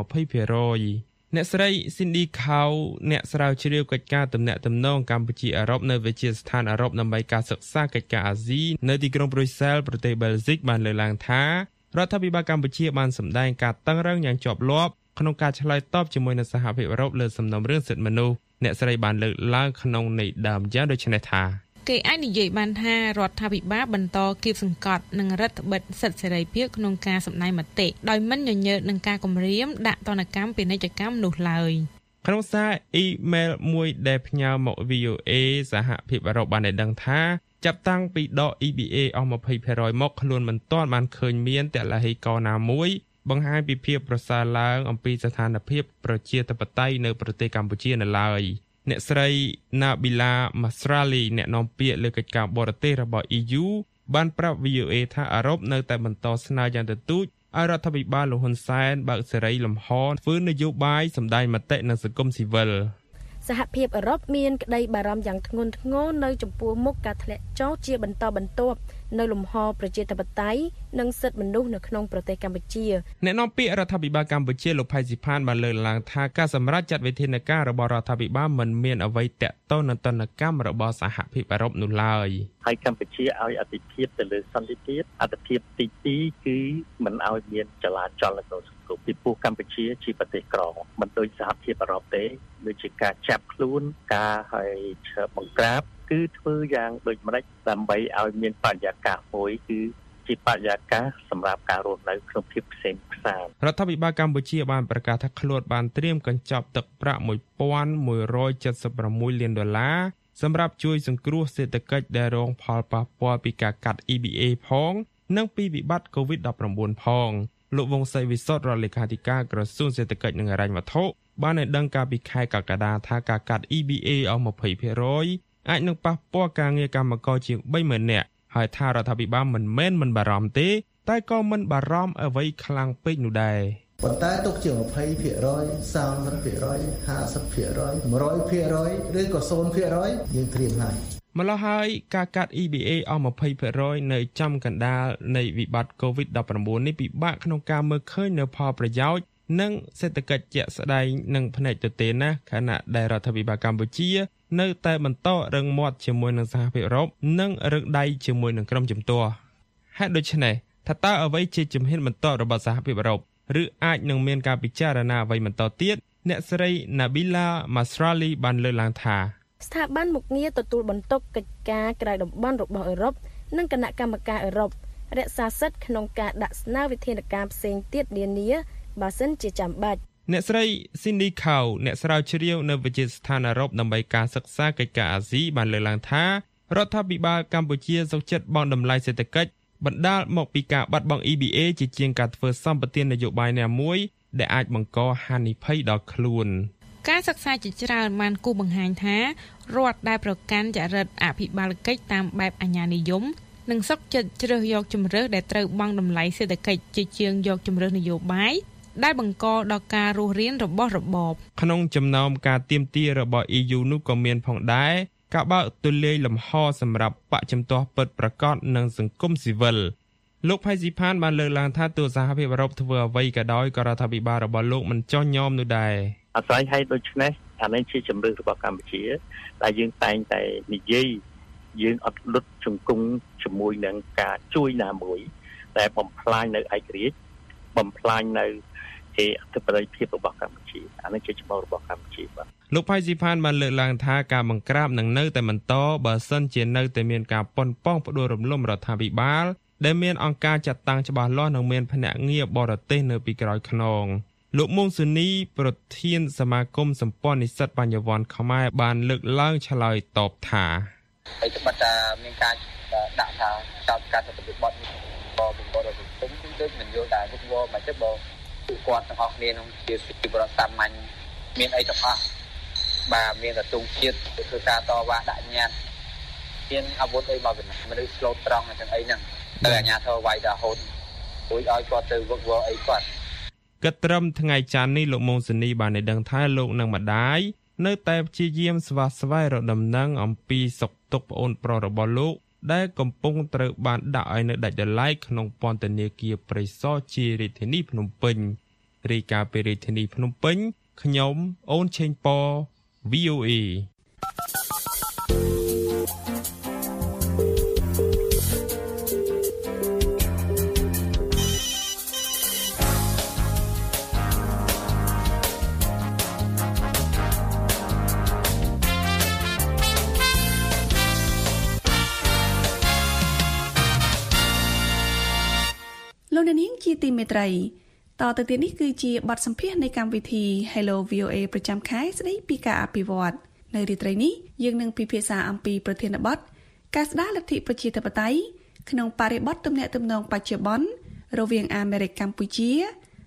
20% អ្នកស្រី Cindy Khau អ្នកស្រាវជ្រាវកិច្ចការទំនាក់ទំនងកម្ពុជាអឺរ៉ុបនៅវិទ្យាស្ថានអឺរ៉ុបដើម្បីការសិក្សាកិច្ចការអាស៊ីនៅទីក្រុងប្រុយសែលប្រទេសបែលហ្សិកបានលើកឡើងថារដ្ឋាភិបាលកម្ពុជាបានសម្ដែងការតឹងរ៉ឹងយ៉ាងជាប់លាប់ក្នុងការឆ្លើយតបជាមួយនឹងសហភាពអឺរ៉ុបលើសំណុំរឿងសិទ្ធិមនុស្សអ្នកស្រីបានលើកឡើងក្នុងន័យដើមយ៉ាងដូចនេះថាគេអាចនិយាយបានថារដ្ឋាភិបាលបន្តគៀបសង្កត់និងរដ្ឋបិទសិទ្ធិសេរីភាពក្នុងការសម្ដែងមតិដោយមិនញញើតនឹងការគំរាមដាក់ទណ្ឌកម្មពាណិជ្ជកម្មនោះឡើយក្នុងសារអ៊ីមែលមួយដែលផ្ញើមក VOA សហភាពអឺរ៉ុបបានដឹងថាចាប់តាំងពីដក EBA អស់ 20% មកខ្លួនមិនទាន់បានឃើញមានតលហេកណាមួយបង្ហាញពីភាពប្រសើរឡើងអំពីស្ថានភាពប្រជាធិបតេយ្យនៅប្រទេសកម្ពុជានៅឡើយអ្នកស្រី Nabila Masrali អ្នកនាំពាក្យលើកិច្ចការបរទេសរបស់ EU បានប្រាប់ VOA ថាអឺរ៉ុបនៅតែបន្តស្នើយ៉ាងទទូចឲ្យរដ្ឋាភិបាលលោកហ៊ុនសែនបើកសេរីលំហធ្វើនយោបាយសម្ដែងមតិនិងសង្គមស៊ីវិលសហភាពអឺរ៉ុបមានក្តីបារម្ភយ៉ាងធ្ងន់ធ្ងរនៅចំពោះមុខការធ្លាក់ចុះជាបន្តបន្ទាប់នៅលំហប្រជាធិបតេយ្យនិងសិទ្ធិមនុស្សនៅក្នុងប្រទេសកម្ពុជាអ្នកនាំពាក្យរដ្ឋាភិបាលកម្ពុជាលោកផៃស៊ីផានបានលើកឡើងថាការសម្រេចចាត់វិធានការរបស់រដ្ឋាភិបាលមិនមានអ្វីទាក់ទងនឹងទណ្ឌកម្មរបស់សហភាពអឺរ៉ុបនោះឡើយហើយកម្ពុជាឲ្យអធិភាពទៅលើសន្តិភាពអធិភាពទី2គឺមិនឲ្យមានចលាចលនៅក្នុងសង្គមពីព្រោះកម្ពុជាជាប្រទេសក្រមិនដូចសហភាពអឺរ៉ុបទេដូចជាការចាប់ខ្លួនការឲ្យបង្ក្រាបគឺធ្វើយ៉ាងដូចម្តេចដើម្បីឲ្យមានបរិយាកាសមួយគឺជាបរិយាកាសសម្រាប់ការរស់នៅក្នុងភាពផ្សេងផ្សារដ្ឋាភិបាលកម្ពុជាបានប្រកាសថាខ្លួនបានត្រៀមកញ្ចប់ទឹកប្រាក់$1,176 លានសម្រាប់ជួយសង្គ្រោះសេដ្ឋកិច្ចដែលរងផលប៉ះពាល់ពីការកាត់ EBA ផងនិងពីវិបត្តិ COVID-19 ផងលោកវង្សសីវិសុទ្ធរដ្ឋលេខាធិការក្រសួងសេដ្ឋកិច្ចនិងហិរញ្ញវត្ថុបានឲ្យដឹងកាលពីខែកក្កដាថាការកាត់ EBA អស់ 20% អាចនឹងប៉ះពាល់ការងារកម្មករជាង 30,000 នាក់ហើយថារដ្ឋាភិបាលមិនមែនមិនបារម្ភទេតែក៏មិនបារម្ភអ្វីខ្លាំងពេកនោះដែរប៉ុន្តែទុកជា 20%, 30%, 50%, 100% ឬក៏ 0% យើងត្រៀមហើយម្ល៉េះហើយការកាត់ EBA អស់ 20% នៅចំកណ្ដាលនៃវិបត្តិ COVID-19 នេះពិបាកក្នុងការមើលឃើញនៅផលប្រយោជន៍និងសេដ្ឋកិច្ចជាក់ស្ដែងនឹងផ្នែកទទេណាខណៈដែលរដ្ឋាភិបាលកម្ពុជានៅតែបន្តរឹងមាត់ជាមួយនឹងសហភាពអឺរ៉ុបនិងរឹងដៃជាមួយនឹងក្រុមជំទាស់ហេតុដូច្នេះថាតើអ្វីជាជំហានបន្តរបស់សហភាពអឺរ៉ុបឬអាចនឹងមានការពិចារណាអ្វីបន្តទៀតអ្នកស្រី Nabila Masrali បានលើកឡើងថាស្ថាប័នមុខងារទទួលបន្ទុកកិច្ចការក្រៅតំបន់របស់អឺរ៉ុបនិងគណៈកម្មការអឺរ៉ុបរក្សាសិទ្ធិក្នុងការដាក់ស្នើវិធានការផ្សេងទៀតនានាបើសិនជាចាំបាច់អ្នកស្រី Cindy Cow អ្នកស្រាវជ្រាវនៅវិទ្យាស្ថានអឺរ៉ុបដើម្បីការសិក្សាកិច្ចការអាស៊ីបានលើកឡើងថារដ្ឋាភិបាលកម្ពុជាសុខចិត្តបង់តម្លៃសេដ្ឋកិច្ចបណ្ដាលមកពីការបាត់បង់ EBA ជាជាងការធ្វើសម្បទាននយោបាយណាមួយដែលអាចបង្កហានិភ័យដល់ខ្លួនការសិក្សាជាច្រើនបានគូបង្ហាញថារដ្ឋដែលប្រកាន់ចរិតអភិបាលកិច្ចតាមបែបអាជ្ញានិយមនិងសុខចិត្តជ្រើសយកជំរើសដែលត្រូវបង់តម្លៃសេដ្ឋកិច្ចជាជាងយកជំរើសនយោបាយដែលបង្កដល់ការរស់រានរបស់របបក្នុងចំណោមការទាមទាររបស់ EU នោះក៏មានផងដែរការបើកទូលាយលំហសម្រាប់បកជំទាស់ពិតប្រាកដនិងសង្គមស៊ីវិលលោកផៃស៊ីផានបានលើកឡើងថាទោះសហភាពអឺរ៉ុបធ្វើអ្វីក៏ដោយក៏រដ្ឋាភិបាលរបស់លោកមិនចោះញោមនោះដែរអាស្រ័យឲ្យដូច្នេះអានេះជាជំរឿនរបស់កម្ពុជាដែលយើងតែងតែនិយាយយើងអត់លុតជង្គង់ជាមួយនឹងការជួយណាមួយតែបំផ្លាញនៅឯករាជ្យបំផ្លាញនៅអធិបតេយ្យភាពរបស់កម្ពុជាអានេះជាចំណុចរបស់កម្ពុជាបាទលោកផៃស៊ីផានបានលើកឡើងថាការបង្ក្រាបនឹងនៅតែបន្តបើសិនជានៅតែមានការប៉ុនប៉ងផ្ដួលរំលំរដ្ឋាភិបាលដែលមានអង្គការចាត់តាំងច្បាស់លាស់និងមានភ្នាក់ងារបរទេសនៅពីក្រោយខ្នងលោកមុងស៊ូនីប្រធានសមាគមសម្ព័ន្ធនិស្សិតបញ្ញវន្តខ្មែរបានលើកឡើងឆ្លើយតបថាហើយត្បិតតែមានការដាក់ថាចោទការទៅបទបើបង្កដល់សង្គមគឺដូចមិនយល់តែពួកគាត់មកទៅបងពួកគាត់ទាំងអស់គ្នាក្នុងជាប្រជាពលរដ្ឋសាមញ្ញមានអីទៅអស់បាទមានតែទងជាតិធ្វើការតវ៉ាដាក់ញត្តិមានអាវុធអីមកមនុស្សស្លូតត្រង់អញ្ចឹងអីហ្នឹងតែអាជ្ញាធរវាយដល់ហូតរួចឲ្យគាត់ទៅវឹកវរអីគាត់គិតត្រឹមថ្ងៃច័ន្ទនេះលោកមុងស៊ូនីបានដឹងថាលោកនិងម្ដាយនៅតែព្យាយាមស្វាស្វែងរកដំណឹងអំពីសុខទុក្ខប្អូនប្រុសរបស់លោកដែលកំពុងត្រូវបានដាក់ឲ្យនៅដាច់ដោយឡែកក្នុងពន្ធនាគារព្រៃសរជារាជធានីភ្នំពេញរាយការណ៍ពីរាជធានីភ្នំពេញខ្ញុំអូនឆេងប៉ VOA លោកនាងជាទីមេត្រីតទៅទៀតនេះគឺជាបទសម្ភាសន៍នៃកម្មវិធី Hello VOA ប្រចាំខែស្ដីពីការអភិវឌ្ឍនៅរាត្រីនេះយើងនឹងពិភាក្សាអំពីប្រធានបទការស្ដារលទ្ធិប្រជាធិបតេយ្យក្នុងបរិបទទំនាក់ទំនងបច្ចុប្បន្នរវាងអាមេរិកកម្ពុជា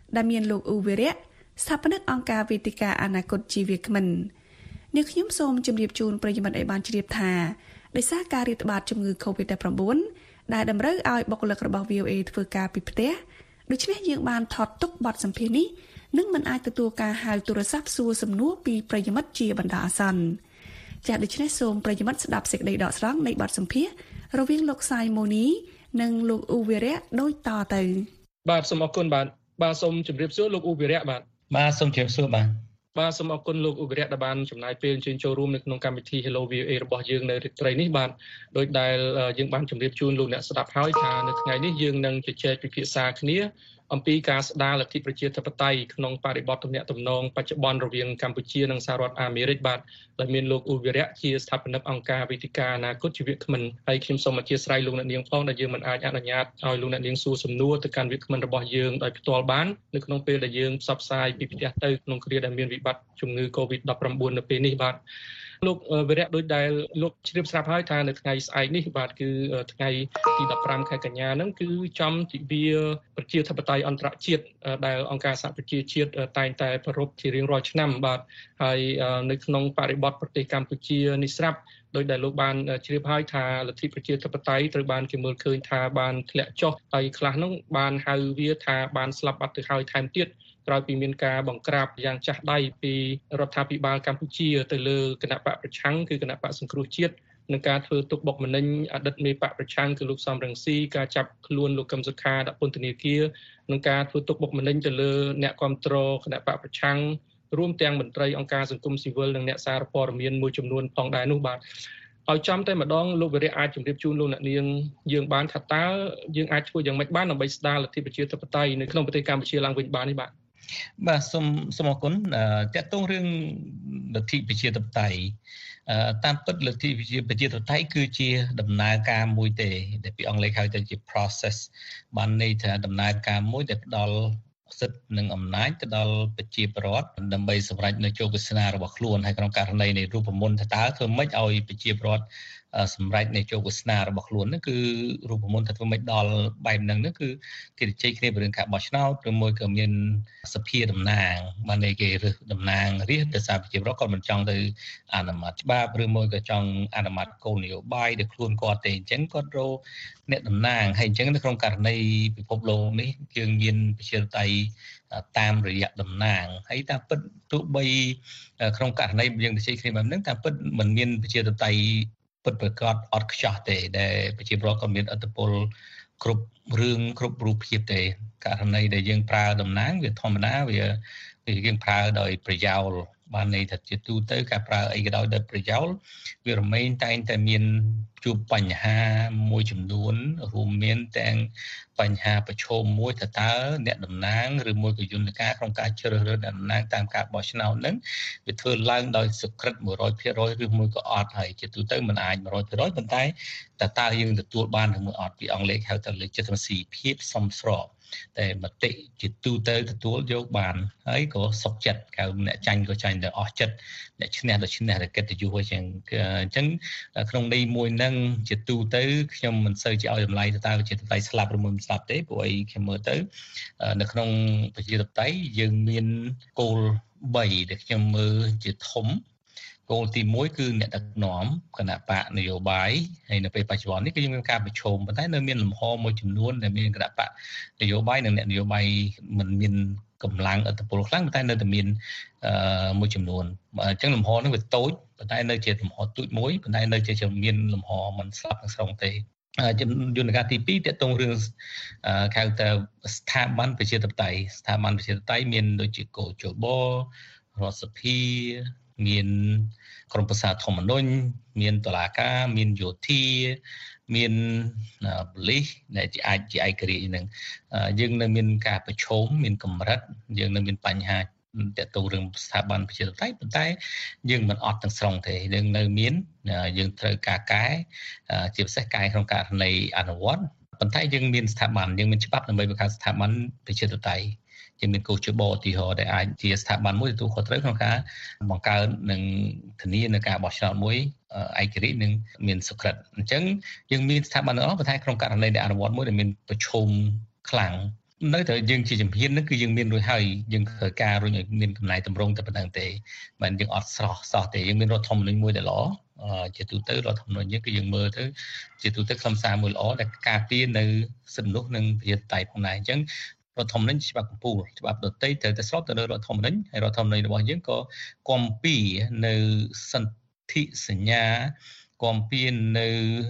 ដែលមានលោកអ៊ូវីរៈស្ថាបនិកអង្គការវេទិកាអនាគតជីវគ្មិននេះខ្ញុំសូមជម្រាបជូនប្រិយមិត្តឲ្យបានជ្រាបថាដោយសារការរាតត្បាតជំងឺ COVID-19 ដែលតម្រូវឲ្យបុគ្គលិករបស់ VOA ធ្វើការពីផ្ទះដូច្នេះយើងបានថតទុកបទសម្ភាសន៍នេះនិងមិនអាចទទួលការហៅទូរស័ព្ទសួរសំណួរពីប្រិយមិត្តជាបណ្ដោះអាសន្នចា៎ដូច្នេះសូមប្រិយមិត្តស្ដាប់សេចក្តីដកស្រង់នៃបទសម្ភាសន៍រវាងលោកសាយម៉ូនីនិងលោកអ៊ូវីរៈដូចតទៅបាទសូមអរគុណបាទសូមជម្រាបសួរលោកអ៊ូវីរៈបាទសូមជម្រាបសួរបាទសូមអរគុណលោកអ៊ូវីរៈដែលបានចំណាយពេលអញ្ជើញចូលរួមនៅក្នុងកម្មវិធី Hello VOA របស់យើងនៅរាត្រីនេះបាទដោយដែលយើងបានជម្រាបជូនលោកអ្នកស្ដាប់ហើយថានៅថ្ងៃនេះយើងនឹងជជែកពិភាក្សាគ្នាអំពីការស្ដារលទ្ធិប្រជាធិបតេយ្យក្នុងបរិបទទំនាក់ទំនងបច្ចុប្បន្នរវាងកម្ពុជានិងសហរដ្ឋអាមេរិកបាទដែលមានលោកអ៊ូវីរៈជាស្ថាបនិកអង្គការវេទិកាអនាគតជីវគ្មិនហើយខ្ញុំសូមអធិស្ឋានលោកអ្នកនាងផងដែលយើងមិនអាចអនុញ្ញាតឲ្យលោកអ្នកនាងសួរសំណួរទៅកាន់វាគ្មិនរបស់យើងដោយផ្ទាល់បាននៅក្នុងពេលដែលយើងផ្សព្វផ្សាយពីផ្ទះទៅក្នុងគ្រាដែលមានវិបត្តិជំងឺ COVID-19 នៅពេលនេះបាទលោកវីរៈដូចដែលលោកជ្រាបស្រាប់ហើយថានៅថ្ងៃស្អែកនេះបាទគឺថ្ងៃទី15ខែកញ្ញាហ្នឹងគឺចំទិវាប្រជាធិបតេយ្យអន្តរជាតិដែលអង្គការសហប្រជាជាតិតែងតែប្រារព្ធជារៀងរាល់ឆ្នាំបាទហើយនៅក្នុងបរិបទប្រទេសកម្ពុជានេះស្រាប់ដោយដែលលោកបានជ្រាបហើយថាលទ្ធិប្រជាធិបតេយ្យត្រូវបានគេមើលឃើញថាបានធ្លាក់ចុះហើយខ្លះហ្នឹងបានហៅវាថាបានស្លាប់បាត់ទៅហើយថែមទៀតក្រោយពីមានការបង្ក្រាបយ៉ាងចាស់ដៃពីរដ្ឋាភិបាលកម្ពុជាទៅលើគណៈបកប្រឆាំងគឺគណៈបកសង្គ្រោះជាតិនឹងការធ្វើទុកបុកម្នេញអតីតមេបកប្រឆាំងគឺលោកសំរងស៊ីការចាប់ខ្លួនលោកកឹមសុខាដាក់ពន្ធនាគារនឹងការធ្វើទុកបុកម្នេញទៅលើអ្នកគាំទ្រគណៈបកប្រឆាំងរួមទាំងមន្ត្រីអង្គការសង្គមស៊ីវិលនិងអ្នកសារព័ត៌មានមួយចំនួនផងដែរនោះបាទឲ្យចំតែម្ដងលោកវីរៈអាចជម្រាបជូនលោកអ្នកនាងយើងបានថាតើយើងអាចធ្វើយ៉ាងម៉េចបានដើម្បីស្ដារលទ្ធិប្រជាធិបតេយ្យនៅក្នុងប្រទេសកម្ពុជាឡើងវិញបាននេះបាទសូមអរគុណតាក់ទងរឿងលទ្ធិប្រជាធិបតេយ្យតាមពិតលទ្ធិប្រជាធិបតេយ្យគឺជាដំណើរការមួយទេដែលពីអង់គ្លេសហៅទៅជា process បានន័យថាដំណើរការមួយដែលផ្ដល់សិទ្ធិនិងអំណាចទៅដល់ប្រជាពលរដ្ឋដើម្បីសម្រេចនៅជោគវាសនារបស់ខ្លួនហើយក្នុងករណីនៃរូបមន្តថាតើធ្វើម៉េចឲ្យប្រជាពលរដ្ឋសម្រេចនៃជោគវាសនារបស់ខ្លួនហ្នឹងគឺរូបមន្តថាធ្វើម៉េចដល់បែបហ្នឹងគឺគេជជែកគ្នាពីរឿងការបោះឆ្នោតឬមួយក៏មានសភាតំណាងបានន័យគេរើសតំណាងរាស្ត្រដោយសារប្រជាពលរដ្ឋគាត់មិនចង់ទៅអនុម័តច្បាប់ឬមួយក៏ចង់អនុម័តគោលនយោបាយដែលខ្លួនគាត់ទេអញ្ចឹងគាត់រកអ្នកតំណាងហើយអញ្ចឹងនៅក្នុងករណីពិភពលោកនេះយើងមានប្រជាធិបតេយ្យតាមរយៈតំណាងហើយតាមពិតទោះបីក្នុងករណីយើងជជែកគ្នាបែបហ្នឹងតាមពិតមិនមានប្រជាធិបតេយ្យពិតប្រាកដអត់ខ្ចោះទេដែលប្រជាពលរដ្ឋក៏មានឥទ្ធិពលគ្រប់រឿងគ្រប់រូបភាពទេករណីដែលយើងប្រើតំណាងវាធម្មតាវាយើងប្រើដោយប្រយោលបានន័យថាជាទូទៅការប្រើអីក៏ដោយប្រយោលវារមែងតែងតែមានជួបបញ្ហាមួយចំនួនរួមមានទាំងបញ្ហាប្រឈមមួយតើអ្នកតំណាងឬមួយក៏យន្តការក្នុងការជ្រើសរើសអ្នកតំណាងតាមការបោះឆ្នោតហ្នឹងវាធ្វើឡើងដោយសុក្រិត 100% ឬមួយក៏អត់ហើយជាទូទៅមិនអាច 100% ប៉ុន្តែតើយើងទទួលបានឬមួយអត់ពីអង់គ្លេសហៅថា legitimacy ភាពសមស្របតែមតិជាទូទៅទទួលយកបានហើយក៏សុខចិត្តកៅអ្នកចាញ់ក៏ចាញ់ទៅអស់ចិត្តអ្នកឈ្នះទៅឈ្នះតែកិត្តិយសអញ្ចឹងក្នុងន័យមួយហ្នឹងជាទូទៅខ្ញុំមិនសូវជាឲ្យតម្លៃទៅតើជាតៃស្លាប់ឬមិនស្លាប់ទេព្រោះអីខ្ញុំមើលទៅនៅក្នុងប្រជាធិបតេយ្យយើងមានគោល3ដែលខ្ញុំមើលជាធំគោលទី1គឺអ្នកដឹកនាំគណៈបកនយោបាយហើយនៅពេលបច្ចុប្បន្ននេះគឺយើងមានការប្រឈមប៉ុន្តែនៅមានលំហមួយចំនួនដែលមានគណៈបកនយោបាយនិងអ្នកនយោបាយមិនមានកម្លាំងឥទ្ធិពលខ្លាំងប៉ុន្តែនៅតែមានមួយចំនួនអញ្ចឹងលំហហ្នឹងវាតូចប៉ុន្តែនៅជាលំហទូចមួយប៉ុន្តែនៅជាមានលំហមិនស្លាប់ទាំងស្រុងទេយន្តការទី2ទាក់ទងរឿងហៅថាស្ថាប័នប្រជាធិបតេយ្យមានដូចជាកោជបរដ្ឋសភាមានក្រមប្រឹក្សាធម្មនុញ្ញមានតុលាការមានយោធាមានប៉ូលីសដែលអាចជាឯករាជ្យហ្នឹងយើងនៅមានការប្រឈមមានកម្រិតយើងនៅមានបញ្ហាទាក់ទងរឿងស្ថាប័នប្រជាធិបតេយ្យប៉ុន្តែយើងមិនអត់ទាំងស្រុងទេយើងនៅមានយើងត្រូវការកែជាពិសេសកែក្នុងករណីអនុវត្តប៉ុន្តែយើងមានស្ថាប័នយើងមានច្បាប់ដើម្បីបង្កើតស្ថាប័នប្រជាធិបតេយ្យជាមានកោជបឧទាហរណ៍ដែលអាចជាស្ថាប័នមួយទទួលខុសត្រូវក្នុងការបង្កើតនិងធានានៅការបោះឆ្នោតមួយឯករាជ្យនិងមានសុក្រិតអញ្ចឹងយើងមានស្ថាប័នទាំងអស់ប៉ុន្តែក្នុងករណីដែលអនុវត្តមួយដែលមានប្រឈមខ្លាំងនៅតែយើងជាជំហានហ្នឹងគឺយើងមានរួចហើយយើងត្រូវការរួចឲ្យមានកំណែតម្រង់តែប៉ុណ្្នឹងទេមិនយើងអត់ស្រស់សោះទេយើងមានរដ្ឋធម្មនុញ្ញមួយដែលល្អជាទូទៅរដ្ឋធម្មនុញ្ញនេះគឺយើងមើលទៅជាទូទៅខ្លឹមសារមួយល្អដែលការពារនៅសិទ្ធិមនុស្សនិងប្រជាធិបតេយ្យផងដែរអញ្ចឹងរដ្ឋធម្មនុញ្ញច្បាប់កម្ពុជាច្បាប់ដទៃត្រូវតែស្របទៅនឹងរដ្ឋធម្មនុញ្ញហើយរដ្ឋធម្មនុញ្ញរបស់យើងក៏គំពីនៅសន្ធិសញ្ញាគំពីនៅ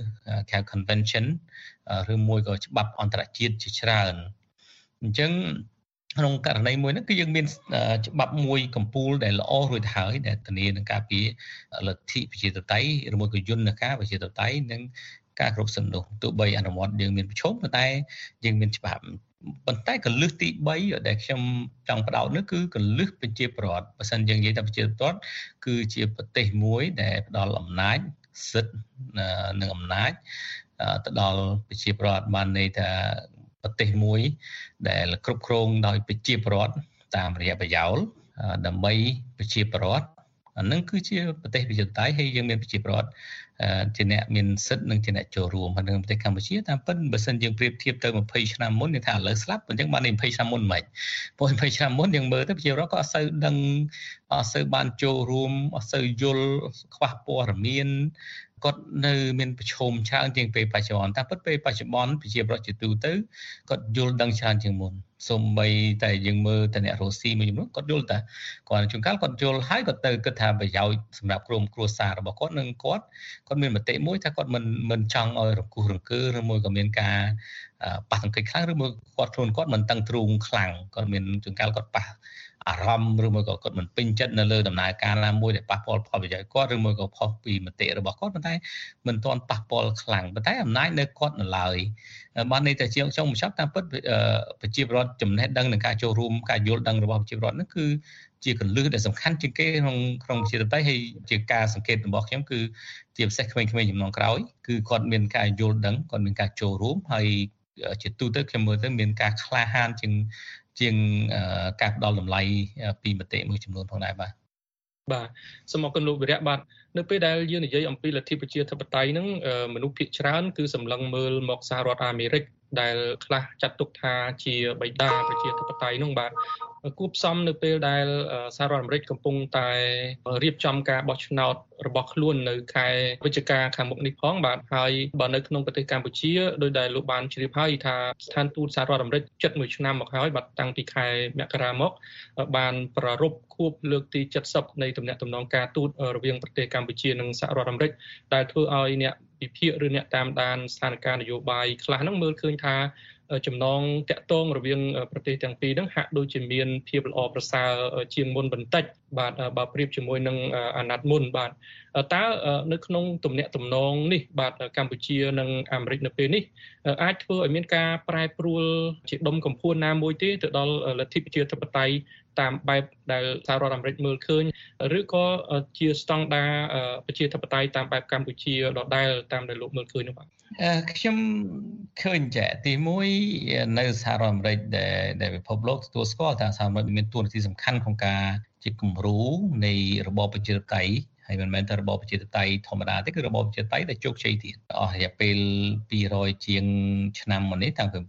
convention ឬមួយក៏ច្បាប់អន្តរជាតិជាច្រើនអញ្ចឹងក្នុងករណីមួយហ្នឹងគឺយើងមានច្បាប់មួយកម្ពុជាដែលល្អរួចទៅហើយដែលធានានឹងការពារលទ្ធិប្រជាធិបតេយ្យឬមួយក៏យន្តការប្រជាធិបតេយ្យនិងការគ្រប់សិទ្ធិមនុស្សទោះបីអនុវត្តយើងមានប្រឈមប៉ុន្តែយើងមានច្បាប់ប៉ុន្តែកលឹះទី3ដែលខ្ញុំចង់បដោតនោះគឺកលឹះប្រជាប្រដ្ឋបើសិនយើងនិយាយថាប្រជាប្រដ្ឋគឺជាប្រទេសមួយដែលផ្ដល់អំណាចសិទ្ធិនិងអំណាចទៅដល់ប្រជាប្រដ្ឋបានន័យថាប្រទេសមួយដែលគ្រប់គ្រងដោយប្រជាប្រដ្ឋតាមរយៈប្រយោលដើម្បីប្រជាប្រដ្ឋអានឹងគឺជាប្រទេសប្រជាធិបតេយ្យហើយយើងមានប្រជាប្រដ្ឋជាអ្នកមានសិទ្ធិនិងជាអ្នកចូលរួមនៅក្នុងប្រទេសកម្ពុជាតាមពិតបើសិនយើងប្រៀបធៀបទៅ20ឆ្នាំមុនយើងថាឥឡូវស្លាប់អញ្ចឹងបាន20ឆ្នាំមុនមិនព្រោះ20ឆ្នាំមុនយើងមើលទៅប្រជាប្រដ្ឋក៏អត់សូវដឹងអត់សូវបានចូលរួមអត់សូវយល់ខ្វះព័ត៌មានគាត់នៅមានប្រឈមច្រើនជាងពេលបច្ចុប្បន្នតែពិតពេលបច្ចុប្បន្នប្រជាប្រដ្ឋជាទូទៅគាត់យល់ដឹងច្រើនជាងមុនសូម្បីតែយើងមើលតែអ្នករុស្ស៊ីមួយចំនួនគាត់យល់តែគាត់ជួនកាលគាត់យល់ហើយគាត់ទៅគិតថាប្រយោជន៍សម្រាប់ក្រុមគ្រួសាររបស់គាត់នឹងគាត់មានមតិមួយថាគាត់មិនចង់ឲ្យរង្គោះរង្គើឬមួយក៏មានការប៉ះទង្គិចខ្លាំងឬមួយគាត់ខ្លួនគាត់មិនតឹងទ្រូងខ្លាំងគាត់មានជួនកាលគាត់ប៉ះអារម្មណ៍ឬមួយក៏គាត់មិនពេញចិត្តនៅលើដំណើរការណាមួយដែលប៉ះពាល់ផលប្រយោជន៍គាត់ឬមួយក៏ផុសពីមតិរបស់គាត់ប៉ុន្តែមិនទាន់ប៉ះពាល់ខ្លាំងប៉ុន្តែអំណាចនៅគាត់នៅឡើយបានន័យថាជាងចុងបញ្ចប់តាមពិតប្រជាពលរដ្ឋចំណេះដឹងនឹងការចូលរួមការយល់ដឹងរបស់ប្រជាពលរដ្ឋនោះគឺជាកលឹះដែលសំខាន់ជាងគេក្នុងប្រជាធិបតេយ្យហើយជាការសង្កេតរបស់ខ្ញុំគឺជាពិសេសក្មេងៗចំនួនក្រោយគឺគាត់មានការយល់ដឹងគាត់មានការចូលរួមហើយជាទូទៅខ្ញុំមើលទៅមានការក្លាហានជាងការផ្ដល់តម្លៃពីមតិមួយចំនួនផងដែរបាទសូមអរគុណលោកវិរៈបាទនៅពេលដែលយើងនិយាយអំពីលទ្ធិប្រជាធិបតេយ្យហ្នឹងមនុស្សភាគច្រើនគឺសម្លឹងមើលមកសហរដ្ឋអាមេរិកដែលខ្លះចាត់ទុកថាជាបិតាប្រជាធិបតេយ្យហ្នឹងបាទគួបផ្សំនៅពេលដែលសហរដ្ឋអាមេរិកកំពុងតែរៀបចំការបោះឆ្នោតរបស់ខ្លួននៅខែវិច្ឆិកាខាងមុខនេះផងបាទហើយបើនៅក្នុងប្រទេសកម្ពុជាដោយដែលលោកបានជ្រាបហើយថាស្ថានទូតសហរដ្ឋអាមេរិកជិត1ឆ្នាំមកហើយបាទតាំងពីខែមករាមកបានប្រារព្ធខួបលើកទី70នៃទំនាក់ទំនងការទូតរវាងប្រទេសកម្ពុជានិងសហរដ្ឋអាមេរិកដែលធ្វើឲ្យអ្នកវិភាគឬអ្នកតាមដានស្ថានភាពនយោបាយខ្លះហ្នឹងមើលឃើញថាចំណងតាក់ទងរវាងប្រទេសទាំងពីរហ្នឹងហាក់ដូចជាមានភាពល្អប្រសើរជាងមុនបន្តិចបាទបើប្រៀបជាមួយនឹងអាណត្តិមុនបាទតើនៅក្នុងទំនាក់ទំនងនេះបាទកម្ពុជានិងអាមេរិកនៅពេលនេះអាចធ្វើឲ្យមានការប្រែប្រួលជាដុំកំភួនណាមួយទេទៅដល់លទ្ធិប្រជាធិបតេយ្យតាមបែបដែលសហរដ្ឋអាមេរិកមើលឃើញឬក៏ជាស្តង់ដារប្រជាធិបតេយ្យតាមបែបកម្ពុជាដដែលតាមដែលលោកមើលឃើញនោះបាទខ្ញុំឃើញចាទី1នៅសហរដ្ឋអាមេរិកដែលពិភពលោកទទួលស្គាល់ថាសហរដ្ឋអាមេរិកមានតួនាទីសំខាន់ក្នុងការជាគំរូនៃរបបប្រជាធិបតេយ្យហើយមិនមែនតែរបបប្រជាធិបតេយ្យធម្មតាទេគឺរបបប្រជាធិបតេយ្យដែលជោគជ័យទៀតអស់រយៈពេល200ជាងឆ្នាំមកនេះតាំងពី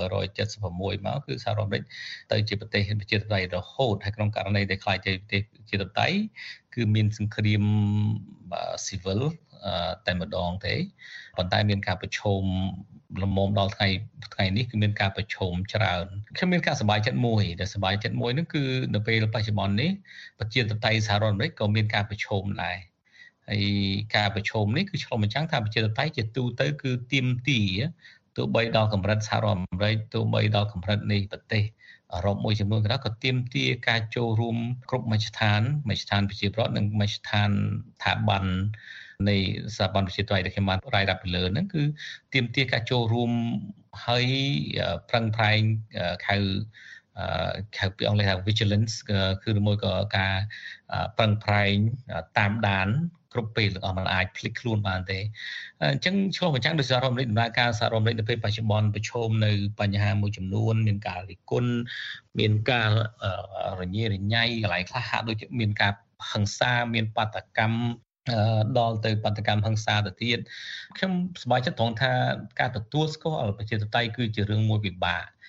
1776មកគឺសហរដ្ឋអាមេរិកទៅជាប្រទេសប្រជាធិបតេយ្យរហូតហើយក្នុងករណីដែលខ្លាចទៅប្រទេសប្រជាធិបតេយ្យគឺមានសង្គ្រាមស៊ីវិលតែម្ដងទេប៉ុន្តែមានការប្រឈមលំមដល់ថ្ងៃនេះគឺមានការប្រឈមច្រើនខ្ញុំមានការសប្បាយចិត្តមួយដែលសប្បាយចិត្តមួយនោះគឺនៅពេលបច្ចុប្បន្ននេះប្រជាធិបតេយ្យសហរដ្ឋអាមេរិកក៏មានការប្រឈមដែរហើយការប្រឈមនេះគឺឆ្លុះបញ្ចាំងថាប្រជាធិបតេយ្យជាទូទៅគឺទាមទារទោះបីដល់កម្រិតសហរដ្ឋអាមេរិកទោះបីដល់កម្រិតនៃប្រទេសអឺរ៉ុបមួយចំនួនក៏ទាមទារការចូលរួមគ្រប់មជ្ឈដ្ឋានប្រជាប្រដ្ឋនិងមជ្ឈដ្ឋានស្ថាប័ននៃសហព័ន្ធប្រជាធិបតេយ្យដែលខ្ញុំបានរាយរាប់ពីលើហ្នឹងគឺទាមទារការចូលរួមហើយប្រឹងប្រែងហៅពីអង់គ្លេសថា vigilance គឺមួយក៏ការប្រឹងប្រែងតាមដានគ្រប់ពេលទាំងអស់មិនអាចភ្លេចខ្លួនបានទេអញ្ចឹងឆ្លុះបញ្ចាំងដោយសាររដ្ឋអាមេរិកដំណើរការសហរដ្ឋអាមេរិកនៅពេលបច្ចុប្បន្នប្រឈមនៅបញ្ហាមួយចំនួនមានការរិះគន់មានការរញ៉េរញ៉ៃកន្លែងខ្លះហាក់ដូចជាមានការហិង្សាមានបាតកម្មដល់ទៅបាតកម្មហិង្សាទៅទៀតខ្ញុំសប្បាយចិត្តត្រង់ថាការទទួលស្គាល់ប្រជាធិបតេយ្យគឺជារឿងមួយពិបាក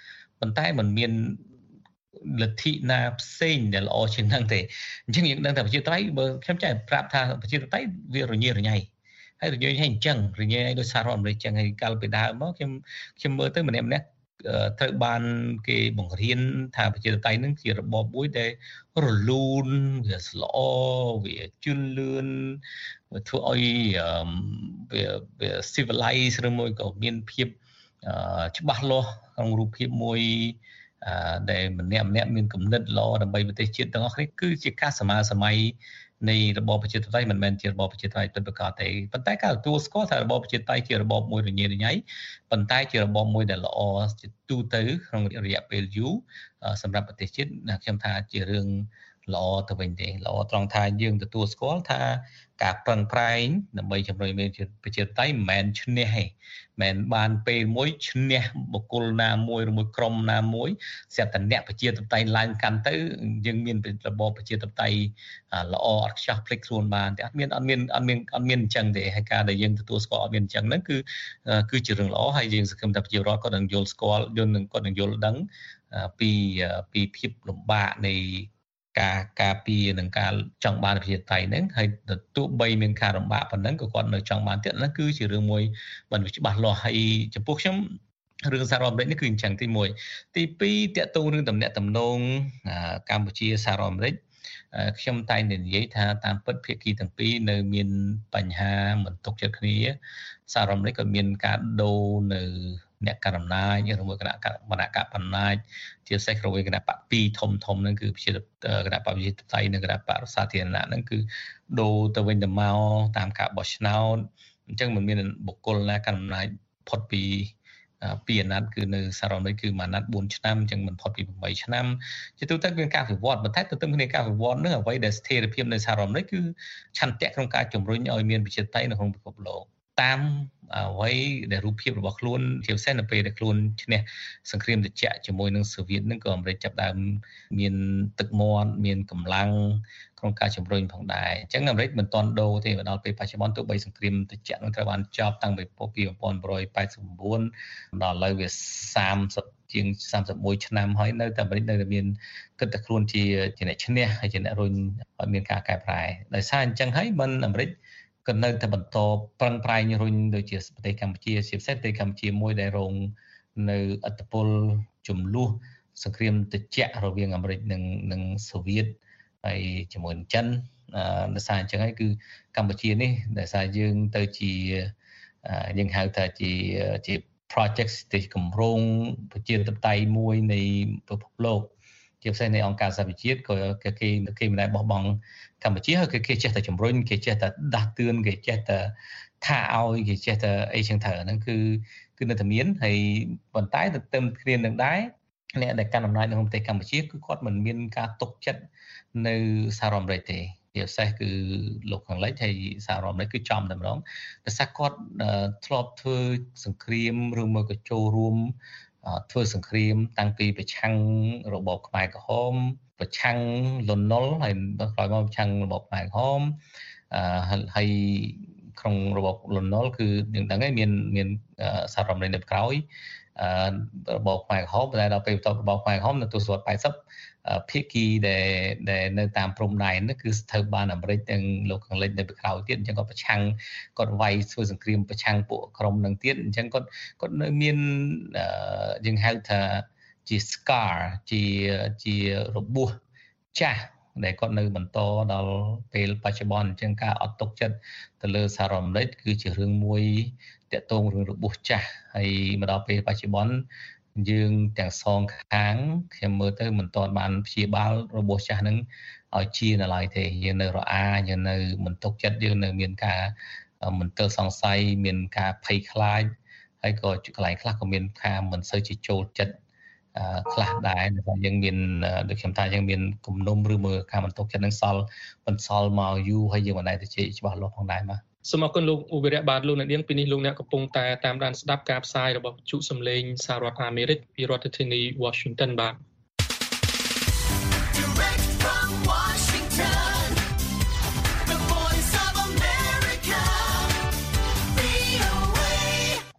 ប៉ុន្តែมันមានលទ្ធិណាផ្សេងដែលល្អជាងហ្នឹងទេអញ្ចឹងយើងដឹងថាប្រជាធិបតេយ្យបើខ្ញុំចង់ប្រាប់ថាប្រជាធិបតេយ្យវារញ៉េរញ៉ៃហើយរញ៉េរញ៉ៃអញ្ចឹងរញ៉េរញ៉ៃដោយសាររដ្ឋអាមេរិកអញ្ចឹងហើយកាលពីដើមមកខ្ញុំមើលទៅម្នាក់ត្រូវបានគេបង្រៀនថាប្រជាធិបតេយ្យនឹងជារបបមួយដែលរលូនវាល្អវាជឿនលឿនធ្វើឲ្យវា civilize ឬមួយក៏មានភាពច្បាស់លាស់ក្នុងរូបភាពមួយដែលម្នាក់មានគំនិតល្អដើម្បីប្រទេសជាតិទាំងអស់គ្នាគឺជាការសម័យនៃរបបប្រជាធិបតេយ្យមិនមែនជារបបប្រជាធិបតេយ្យពិតប្រាកដទេប៉ុន្តែការទទួលស្គាល់ថារបបប្រជាធិបតេយ្យជារបបមួយរញ៉េរញ៉ៃប៉ុន្តែជារបបមួយដែលល្អជាទូទៅក្នុងរយៈពេលយូរសម្រាប់ប្រទេសជាតិខ្ញុំថាជារឿងល្អទៅវិញទេល្អត្រង់ថាយើងទទួលស្គាល់ថាការប្រឹងប្រែងដើម្បីជំរុញប្រជាធិបតេយ្យមិនមែនឈ្នះទេមិនបានពេលមួយឈ្នះបុគ្គលណាមួយឬមួយក្រុមណាមួយស្រាប់តែអ្នកប្រជាធិបតេយ្យឡើងកាន់ទៅយើងមានរបបប្រជាធិបតេយ្យល្អអត់ខ្ចោះភ្លេចខ្លួនបានតែអត់មានអញ្ចឹងទេហើយការដែលយើងទទួលស្គាល់អត់មានអញ្ចឹងហ្នឹងគឺជារឿងល្អហើយយើងសង្ឃឹមថាប្រជាពលរដ្ឋក៏នឹងយល់ស្គាល់គាត់នឹងយល់ដឹងពីភាពលំបាកនៃការពីនឹងការចង់បានប្រជាធិបតេយ្យហ្នឹងហើយទោះបីមានការលំបាកប៉ុណ្ណឹងក៏គាត់នៅចង់បានទៀតហ្នឹងគឺជារឿងមួយមិនច្បាស់លាស់ហើយចំពោះខ្ញុំរឿងសហរដ្ឋអាមេរិកនេះគឺអញ្ចឹងទី1ទី2តកតងរឿងតំណែងតំណងកម្ពុជាសហរដ្ឋអាមេរិកខ្ញុំតែងតែនិយាយថាតាមពិតភាគីទាំងពីរនៅមានបញ្ហាមិនទុកចិត្តគ្នាសហរដ្ឋអាមេរិកក៏មានការដូរនៅអ្នកកណ្ដាលអំណាចឬមួយគណៈបកអំណាចជាពិសេសរវាងគណៈបកពីរធំហ្នឹងគឺគណៈបកប្រជាធិបតេយ្យនិងគណៈបកសាធារណៈហ្នឹងគឺដូរទៅវិញទៅមកតាមការបោះឆ្នោតអញ្ចឹងមិនមានបុគ្គលណាកាន់អំណាចផុតពីអាណត្តិគឺនៅសហរដ្ឋអាមេរិកគឺមួយអាណត្តិ4ឆ្នាំអញ្ចឹងមិនផុតពី8ឆ្នាំជាទូទៅមានការវិវត្តបន្ថែមទៅគ្នាការវិវត្តនោះអ្វីដែលស្ថិរភាពនៅសហរដ្ឋអាមេរិកគឺឆន្ទៈក្នុងការជំរុញឲ្យមានប្រជាធិបតេយ្យនៅក្នុងពិភពលោកតាមអ្វីដែលរូបភាពរបស់ខ្លួនជាពិសេសនៅពេលដែលខ្លួនឈ្នះសង្គ្រាមត្រជាក់ជាមួយនឹងសូវៀតនឹងក៏អាមេរិកចាប់ដើមមានទឹកមាត់មានកម្លាំងក្នុងការជំរុញផងដែរអញ្ចឹងអាមេរិកមិនទាន់ដូរទេមកដល់ពេលបច្ចុប្បន្នទោះបីសង្គ្រាមត្រជាក់នឹងត្រូវបានចប់តាំងពី1989ដល់ឥឡូវវាជាង31ឆ្នាំហើយនៅតែអាមេរិកនៅតែមានគិតតែខ្លួនជាអ្នកឈ្នះហើយជាអ្នករុញឲ្យមានការកែប្រែដោយសារអញ្ចឹងហើយមិនអាមេរិកក៏នៅតែបន្តប្រឹងប្រែងរុញដូចជាប្រទេសកម្ពុជាជាពិសេសប្រទេសកម្ពុជាមួយដែលរងនៅឥទ្ធិពលចំនួនសង្គ្រាមត្រជាក់រវាងអាមេរិកនិងសូវៀតហើយជាមួយនឹងចិនដោយសារអញ្ចឹងហើយគឺកម្ពុជានេះដោយសារយើងទៅជាយើងហៅថាជា project ស្ទើរគម្រោងប្រជាធិបតេយ្យមួយនៃពិភពលោកជាពិសេសនៃអង្គការសហប្រជាជាតិក៏គេមិនដែលបោះបង់កម្ពុជាហើយគេចេះតែជំរុញគេចេះតែដាស់តឿនគេចេះតែថាឲ្យគេចេះតែអីចឹងទៅហ្នឹងគឺនៅតែមានហើយប៉ុន្តែទៅទៅគ្នានឹងដែរអ្នកដែលកាន់អំណាចនៅក្នុងប្រទេសកម្ពុជាគឺគាត់មិនមានការទុកចិត្តនៅសហរដ្ឋអាមេរិកទេជាពិសេសគឺលោកខាងលិចហើយសហរដ្ឋអាមេរិកគឺចំតែម្ដងដោយសារគាត់ធ្លាប់ធ្វើសង្គ្រាមឬមួយក៏ចូលរួមធ្វើសង្គ្រាមតាំងពីប្រឆាំងរបបខ្មែរក្រហមប្រឆាំងលន់នល់ហើយក្រោយមកប្រឆាំងរបបខ្មែរក្រហមហើយក្នុងរបបលន់នល់គឺយើងដឹងហើយមានសហរដ្ឋអាមេរិកនៅក្រោយរបបខ្មែរក្រហមតែដល់ពេលបន្ទាប់របបខ្មែរក្រហមនៅទសវត្សរ៍80ភាគីដែលនៅតាមព្រំដែននោះគឺស្ថិតបានអាមេរិកទាំងលោកខាងលិចនៅពីក្រោយទៀតអញ្ចឹងគាត់ប្រឆាំងគាត់វាយធ្វើសង្គ្រាមប្រឆាំងពួកក្រុមនឹងទៀតអញ្ចឹងគាត់នៅមានយើងហៅថាជា scar ជារបួសចាស់ដែលគាត់នៅបន្តដល់ពេលបច្ចុប្បន្នអញ្ចឹងការអត់ទុកចិត្តទៅលើសហរដ្ឋអាមេរិកគឺជារឿងមួយតាក់ទងរឿងរបួសចាស់ហើយមកដល់ពេលបច្ចុប្បន្នយើងទាំងសងខាងខ្ញុំមើលទៅមិនទាន់បានព្យាបាលរបួសចាស់ហ្នឹងឲ្យជានៅឡើយទេយើងនៅរអាយើងនៅមិនទុកចិត្តយើងនៅមានការមិនទើសង្ស័យមានការភ័យខ្លាចហើយក៏កន្លែងខ្លះក៏មានការមិនសូវជាចូលចិត្តខ្លះដែរដែលយើងមានដូចខ្ញុំថាយើងមានគំនុំឬមើលការបន្ទុកចិត្តនឹងបន្សល់មកយូរហើយយើងមិនដែលទៅជែកច្បាស់លាស់ផងដែរបាទសូមអរគុណលោកឧបរិយបាទលោកអ្នកនាងពីនេះលោកអ្នកកំពុងតែតាមដានស្ដាប់ការផ្សាយរបស់វិទ្យុសំឡេងសហរដ្ឋអាមេរិកពីរដ្ឋធានី Washington បាទ Direct from Washington, the voice of America, VOA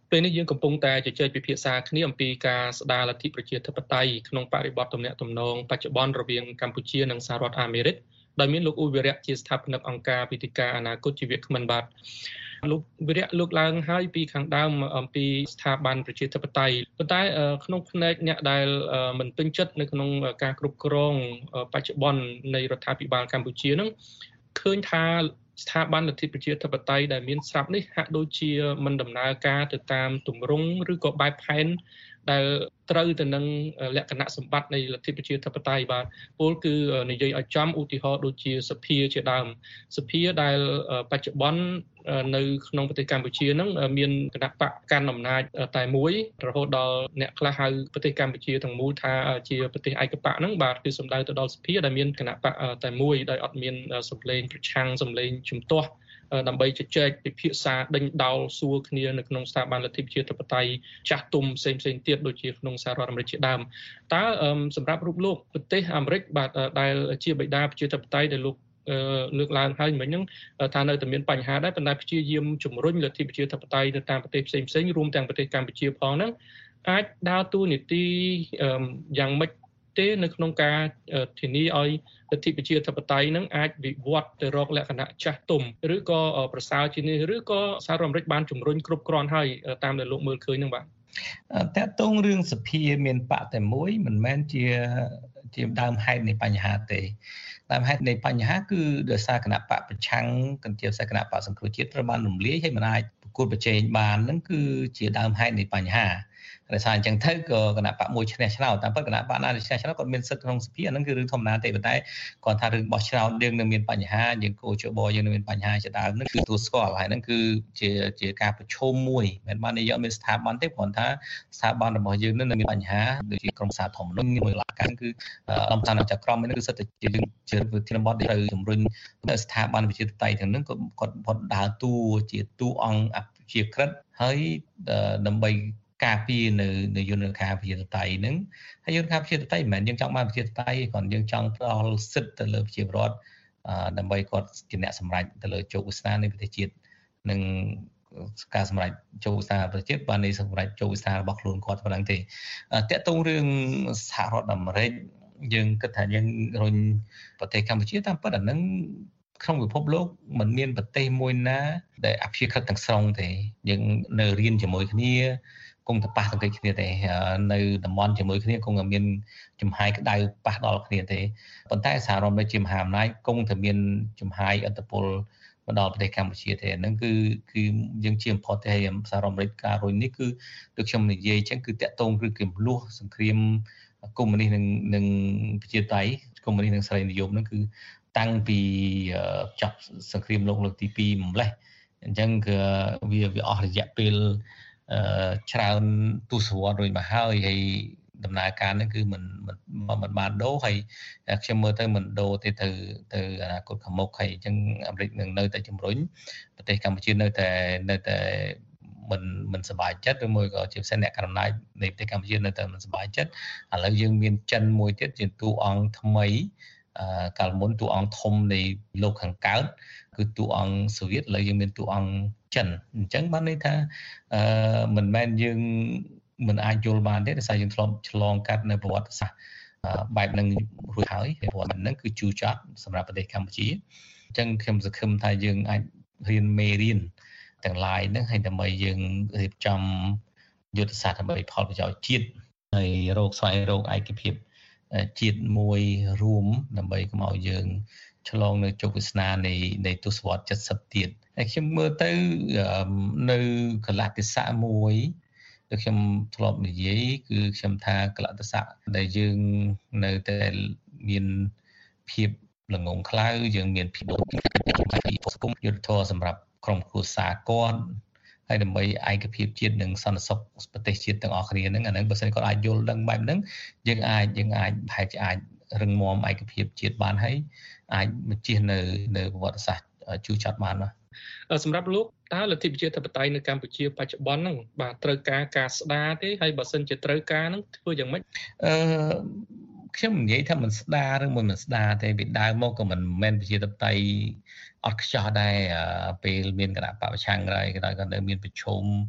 ពេលនេះយើងកំពុងតែជជែកពិភាក្សាគ្នាអំពីការស្ដារលទ្ធិប្រជាធិបតេយ្យក្នុងបរិបទទំនាក់ទំនងបច្ចុប្បន្នរវាងកម្ពុជានិងសហរដ្ឋអាមេរិកដោយមានលោកអ៊ូវីរៈជាស្ថាបនិកអង្គការវិទ្យាការអនាគតជីវៈគ្មិនបាទលោកវីរៈលើកឡើងហើយពីខាងដើមអំពីស្ថាប័នប្រជាធិបតេយ្យប៉ុន្តែក្នុងផ្នែកអ្នកដែលមិនពេញចិត្តនៅក្នុងការគ្រប់គ្រងបច្ចុប្បន្ននៃរដ្ឋាភិបាលកម្ពុជានឹងឃើញថាស្ថាប័នលទ្ធិប្រជាធិបតេយ្យដែលមានស្រាប់នេះហាក់ដូចជាមិនដំណើរការទៅតាមទម្រង់ឬក៏បែបផែនដែលត្រូវទៅនឹងលក្ខណៈសម្បត្តិនៃលទ្ធិប្រជាធិបតេយ្យបាទពលគឺនិយាយឲ្យចំឧទាហរណ៍ដូចជាសភាជាដើមសភាដែលបច្ចុប្បន្ននៅក្នុងប្រទេសកម្ពុជាហ្នឹងមានគណៈបកកាន់អំណាចតែមួយរហូតដល់អ្នកខ្លះហៅប្រទេសកម្ពុជាទាំងមូលថាជាប្រទេសឯកបកហ្នឹងបាទគឺសំដៅទៅដល់សភាដែលមានគណៈបកតែមួយដោយអត់មានសម្លេងប្រឆាំងសម្លេងជំទាស់ដើម្បីជជែកពិភាក្សាដេញដោលសួរគ្នានៅក្នុងស្ថាប័នលទ្ធិប្រជាធិបតេយ្យចាស់ទុំផ្សេងៗទៀតដូចជាក្នុងសហរដ្ឋអាមេរិកជាដើមតើសម្រាប់រូបលោកប្រទេសអាមេរិកបាទដែលជាបិតាប្រជាធិបតេយ្យដែលលោកលើកឡើងហើយមិញហ្នឹងថានៅតែមានបញ្ហាដែរប៉ុន្តែព្យាយាមជំរុញលទ្ធិប្រជាធិបតេយ្យនៅតាមប្រទេសផ្សេងៗរួមទាំងប្រទេសកម្ពុជាផងហ្នឹងអាចដើរតួនាទីយ៉ាងម៉េចទេនៅក្នុងការធានាឲ្យលទ្ធិប្រជាធិបតេយ្យនឹងអាចវិវត្តទៅរកលក្ខណៈចាស់ទុំឬក៏ប្រសើរជាងនេះឬក៏សហរដ្ឋអាមេរិកបានជំរុញគ្រប់គ្រាន់ហើយតាមដែលលោកមើលឃើញហ្នឹងបាទតើតងរឿងសភាមានបកតែមួយមិនមែនជាដើមហេតុនៃបញ្ហាទេដើមហេតុនៃបញ្ហាគឺដោយសារគណៈបកប្រឆាំងគណៈគណៈបកសង្គ្រោះជាតិត្រូវបានរំលាយហើយមិនអាចប្រកួតប្រជែងបានហ្នឹងគឺជាដើមហេតុនៃបញ្ហាដោយសារអញ្ចឹងទៅក៏គណៈបកមួយឈ្នះឆ្នោតតាមពិតគណៈបកណាឈ្នះឆ្នោតគាត់មានសិទ្ធិក្នុងសភាអាហ្នឹងគឺរឿងធម្មតាទេប៉ុន្តែគាត់ថារឿងបោះឆ្នោតយើងនឹងមានបញ្ហាយើងគោជបយើងនឹងមានបញ្ហាជាដើមហ្នឹងគឺទូស្គាល់ហើយហ្នឹងគឺជាការប្រឈមមួយមិនបាននិយាយមានស្ថាប័នទេគ្រាន់ថាស្ថាប័នរបស់យើងនឹងមានបញ្ហាដូចជាក្រមសារធម្មនុញ្ញមួយឡាការគឺដំណើរចក្រមនេះគឺសិទ្ធិជាវិធានបទដែលត្រូវជំរុញស្ថាប័នវិជាតៃទាំងហ្នឹងគាត់ដើរតួជាតួអង្គអភិជាក្រិតហើយដើម្បីការពារនៅយន្តការប្រជាធិបតេយ្យហ្នឹងហើយយន្តការប្រជាធិបតេយ្យមិនមែនយើងចង់បានប្រជាធិបតេយ្យគ្រាន់យើងចង់ផ្ដល់សិទ្ធិទៅលើប្រជាពលរដ្ឋដើម្បីគាត់ជាអ្នកសម្រេចទៅលើជោគវាសនានៃប្រទេសជាតិនិងការសម្រេចជោគវាសនាប្រទេសជាតិបាននៃសម្រេចជោគវាសនារបស់ខ្លួនគាត់ប៉ុណ្ណឹងទេតកតងរឿងសហរដ្ឋអាមេរិកយើងគិតថាយើងរុញប្រទេសកម្ពុជាតាមពិតអាហ្នឹងក្នុងពិភពលោកមិនមានប្រទេសមួយណាដែលអភិក្រិតទាំងស្រុងទេយើងនៅរៀនជាមួយគ្នាគង់តែប៉ះទង្គិចគ្នាទេនៅតំបន់ជាមួយគ្នាគង់តែមានចំហាយក្តៅប៉ះដល់គ្នាទេប៉ុន្តែសហរដ្ឋអាមេរិកជាមហាអំណាចគង់តែមានចំហាយឥទ្ធិពលមកដល់ប្រទេសកម្ពុជាទេហ្នឹងគឺយើងជា import ទេសហរដ្ឋអាមេរិកការរុញនេះគឺដូចខ្ញុំនិយាយអញ្ចឹងគឺតាក់ទងឬគំលួសសង្គ្រាមកុម្មុយនីសនិងប្រជាធិបតេយ្យកុម្មុយនីសនិងសេរីនិយមហ្នឹងគឺតាំងពីចាប់សង្គ្រាមលោកលើកទី2ម្លេះអញ្ចឹងគឺវាអស់រយៈពេលច្រើនទសវត្សរ៍រួចមកហើយដំណើរការនេះគឺមិនបានដូរហើយខ្ញុំមើលទៅមិនដូរទេទៅអនាគតខាងមុខហើយអញ្ចឹងអាមេរិកនឹងនៅតែជំរុញប្រទេសកម្ពុជានៅតែមិនសប្បាយចិត្តឬមួយក៏ជាពិសេសអ្នកកាន់អំណាចនៃប្រទេសកម្ពុជានៅតែមិនសប្បាយចិត្តឥឡូវយើងមានចិនមួយទៀតជាតួអង្គថ្មីកាលមុនតួអង្គធំនៃលោកខាងកើតគឺតួអង្គសូវៀតឥឡូវយើងមានតួអង្គចិនអញ្ចឹងបានន័យថាមិនមែនយើងមិនអាចយល់បានទេដោយសារយើងធ្លាប់ឆ្លងកាត់នៅប្រវត្តិសាស្ត្របែបហ្នឹងរួចហើយប្រវត្តិហ្នឹងគឺជូរចត់សម្រាប់ប្រទេសកម្ពុជាអញ្ចឹងខ្ញុំសង្ឃឹមថាយើងអាចរៀនមេរៀនទាំងឡាយហ្នឹងហើយដើម្បីយើងរៀបចំយុទ្ធសាស្ត្រដើម្បីផលប្រយោជន៍ជាតិហើយស្វែងរកឯកភាពជាតិមួយរួមដើម្បីកុំឲ្យយើងឆ្លងនៅជោគវាសនានៃទសវត្សរ៍70ទៀតហើយខ្ញុំមើលទៅនៅកលៈទេសៈមួយដែលខ្ញុំធ្លាប់និយាយគឺខ្ញុំថាកលៈទេសៈដែលយើងនៅតែមានភាពល្ងងខ្លៅយើងមានភាពដូចពីសង្គមយុទ្ធធម៌សម្រាប់ក្រុមគ្រួសារគាត់ហើយដើម្បីឯកភាពជាតិនិងសន្តិសុខប្រទេសជាតិទាំងអស់គ្នាហ្នឹងអាហ្នឹងបើសិនគាត់អាចយល់ដឹងបែបហ្នឹងយើងអាចប្រហែលជាអាចរឹងមាំឯកភាពជាតិបានហើយអាចបញ្ជិះនៅប្រវត្តិសាស្ត្រជូរចត់បានណាសម្រាប់លោកតើលទ្ធិប្រជាធិបតេយ្យនៅកម្ពុជាបច្ចុប្បន្នហ្នឹងបាទត្រូវការស្ដារទេហើយបើសិនជាត្រូវការហ្នឹងធ្វើយ៉ាងម៉េចខ្ញុំនិយាយថាមិនស្ដារឬមិនស្ដារទេពីដើមមកក៏មិនមែនប្រជាធិបតេយ្យអត់ខ្ចោះដែរពេលមានគណៈបព្វឆាំងហើយក៏នៅមានប្រជុំ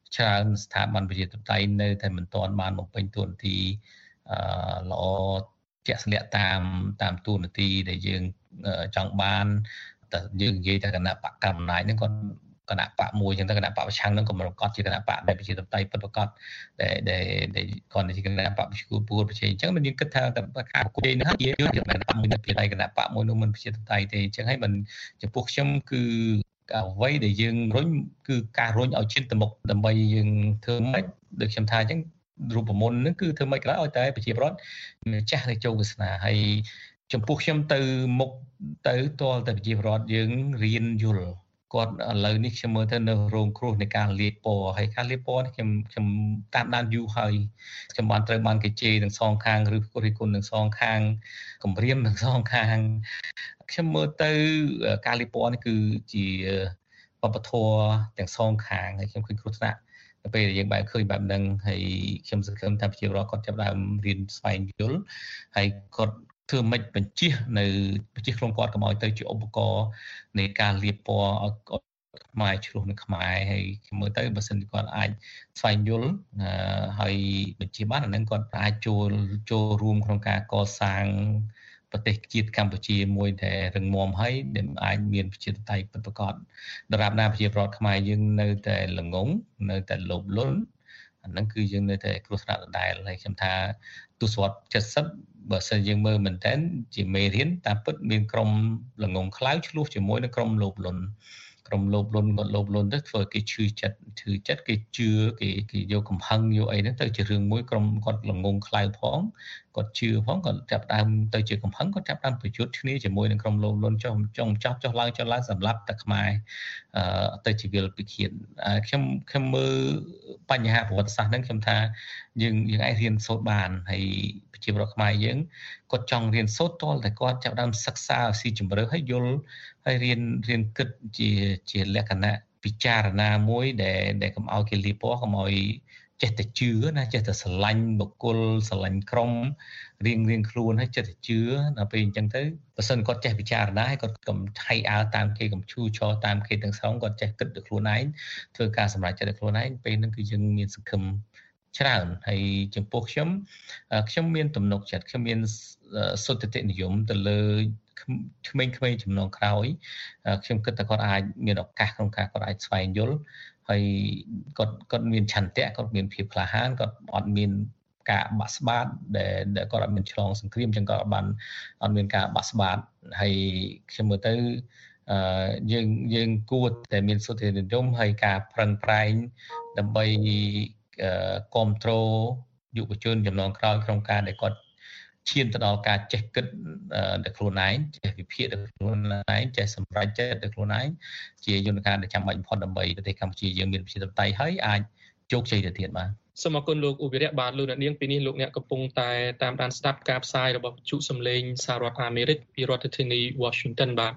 ច្រើនស្ថាប័នប្រជាធិបតេយ្យនៅតែមិនទាន់បានបំពេញតួនាទីល្អជាក់ស្លាក់តាមតួនាទីដែលយើងចង់បានតែយើងនិយាយតែគណៈបកកណ្ដាលអំណាចហ្នឹងគាត់គណៈបកមួយចឹងទៅគណៈបកប្រឆាំងហ្នឹងក៏មិនប្រកាសជាគណៈបកដែលប្រជាធិបតេយ្យពិតប្រាកដដែលគាត់ជាគណៈបកប្រជាពលរដ្ឋប្រជាអញ្ចឹងមិនយើងគិតថាការប្រកួតនេះហើយយើងគណៈបកមួយនៅពីដៃគណៈបកមួយនោះមិនប្រជាធិបតេយ្យទេអញ្ចឹងហើយមិនចំពោះខ្ញុំគឺអ្វីដែលយើងរុញគឺការរុញឲ្យជាតិទៅមុខដើម្បីយើងធ្វើម៉េចដូចខ្ញុំថាអញ្ចឹងរូបមន្តហ្នឹងគឺធ្វើម៉េចក៏ដោយឲ្យតែប្រជាពលរដ្ឋម្ចាស់នៃចូលវាសនាហើយចំពោះខ្ញុំទៅមុខទៅទាល់តែប្រជាពលរដ្ឋយើងរៀនយល់គាត់ឥឡូវនេះខ្ញុំមើលទៅនៅរោងគ្រោះនៃការលាបពណ៌ហើយការលាបពណ៌នេះខ្ញុំតាមដានយូរហើយខ្ញុំបានត្រូវបានគេជេរទាំងសងខាងឬគុណទាំងសងខាងគម្រាមទាំងសងខាងខ្ញុំមើលទៅការលាបពណ៌នេះគឺជាវប្បធម៌ទាំងសងខាងហើយខ្ញុំឃើញគ្រោះថ្នាក់នៅពេលដែលយើងបែរឃើញបែបហ្នឹងហើយខ្ញុំសង្ឃឹមថាប្រជាពលរដ្ឋគាត់ចាប់ផ្ដើមរៀនស្វែងយល់ហើយគាត់ធ្វើម៉េចបញ្ជានៅប្រជាខ្លួនគាត់កុំឲ្យទៅជាឧបករណ៍នៃការលាបពណ៌ឲ្យខ្មែរឆ្លោះនៅខ្មែរហើយខ្ញុំមើលទៅបើសិនជាគាត់អាចស្វែងយល់ហើយបញ្ជាបានអានឹងគាត់អាចចូលរួមក្នុងការកសាងប្រទេសជាតិកម្ពុជាមួយដែលរឹងមាំហើយដែលអាចមានប្រជាធិបតេយ្យពិតប្រាកដដរាបណាប្រជាពលរដ្ឋខ្មែរយើងនៅតែល្ងងនៅតែលោភលន់អាហ្នឹងគឺយើងនៅតែគ្រោះថ្នាក់ដដែលហើយខ្ញុំថាទស្សវត្ស70បើសិនយើងមើលមែនតើជាមេរៀនតាមពិតមានក្រុមល្ងងខ្លៅឆ្លោះជាមួយនឹងក្រុមលោភលន់ក្រុមលោភលន់គាត់លោភលន់ទៅធ្វើគេឈឺចិត្តគេជឿគេយកកំហឹងយកអីហ្នឹងទៅជារឿងមួយក្រុមគាត់ល្ងងខ្លៅផងគាត់ជឿផងគាត់ចាប់ដើមទៅជាកំហឹងគាត់ចាប់ដើមប្រយុទ្ធគ្នាជាមួយនឹងក្រុមលោភលន់ចុះឡើងសម្រាប់តែខ្មែរទៅជាវិលពិឃាតខ្ញុំមើលបញ្ហាប្រវត្តិសាស្ត្រហ្នឹងខ្ញុំថាយើងអាចរៀនសូត្របានហើយប្រជាពលរដ្ឋខ្មែរយើងគាត់ចង់រៀនសូត្រតលតែគាត់ចាប់ដើមសិក្សាស៊ីជម្រៅហើយយល់ហើយរៀនគិតជាលក្ខណៈពិចារណាមួយដែលកុំឲ្យគេលៀបពណ៌កុំឲ្យចេះតែជឿណាចេះតែស្រឡាញ់បុគ្គលស្រឡាញ់ក្រុមរៀងខ្លួនហើយចេះតែជឿដល់ពេលអញ្ចឹងទៅបើសិនគាត់ចេះពិចារណាហើយគាត់កុំថៃអើតាមគេកុំឈូឆរតាមគេទាំងស្រុងគាត់ចេះគិតទៅខ្លួនឯងធ្វើការសម្រេចចិត្តទៅខ្លួនឯងពេលហ្នឹងគឺយើងមានសង្ឃឹមច្រើនហើយចំពោះខ្ញុំមានទំនុកចិត្តខ្ញុំមានសុទ្ធិនិយមទៅលើក្មេងៗចំនួនក្រោយខ្ញុំគិតថាគាត់អាចមានឱកាសក្នុងការគាត់អាចស្វែងយល់ហើយគាត់មានឆន្ទៈគាត់មានភាពក្លាហានគាត់អត់មានការបាក់ស្បាតដែលគាត់អត់មានឆ្លងសង្គ្រាមចឹងគាត់អត់មានការបាក់ស្បាតហើយខ្ញុំមើលទៅយើងគួរតែមានសុទ្ធិនិយមហើយការប្រឹងប្រែងដើម្បីគ្រប់គ្រងយុវជនចំនួនក្រោយក្នុងការដែលគាត់ឈានទៅដល់ការចេះគិតដល់ខ្លួនឯងចេះវិភាគដល់ខ្លួនឯងចេះសម្រេចចិត្តដល់ខ្លួនឯងជាយន្តការដែលចាំបាច់បំផុតដើម្បីប្រទេសកម្ពុជាយើងមានប្រជាធិបតេយ្យហើយអាចជោគជ័យទៅទៀតបាទសូមអរគុណលោកឧបិរៈបាទលោកអ្នកនាងពីនេះលោកអ្នកកំពុងតែតាមដានស្ដាប់ការផ្សាយរបស់វិទ្យុសំឡេងសហរដ្ឋអាមេរិកពីរដ្ឋធានី Washington បាទ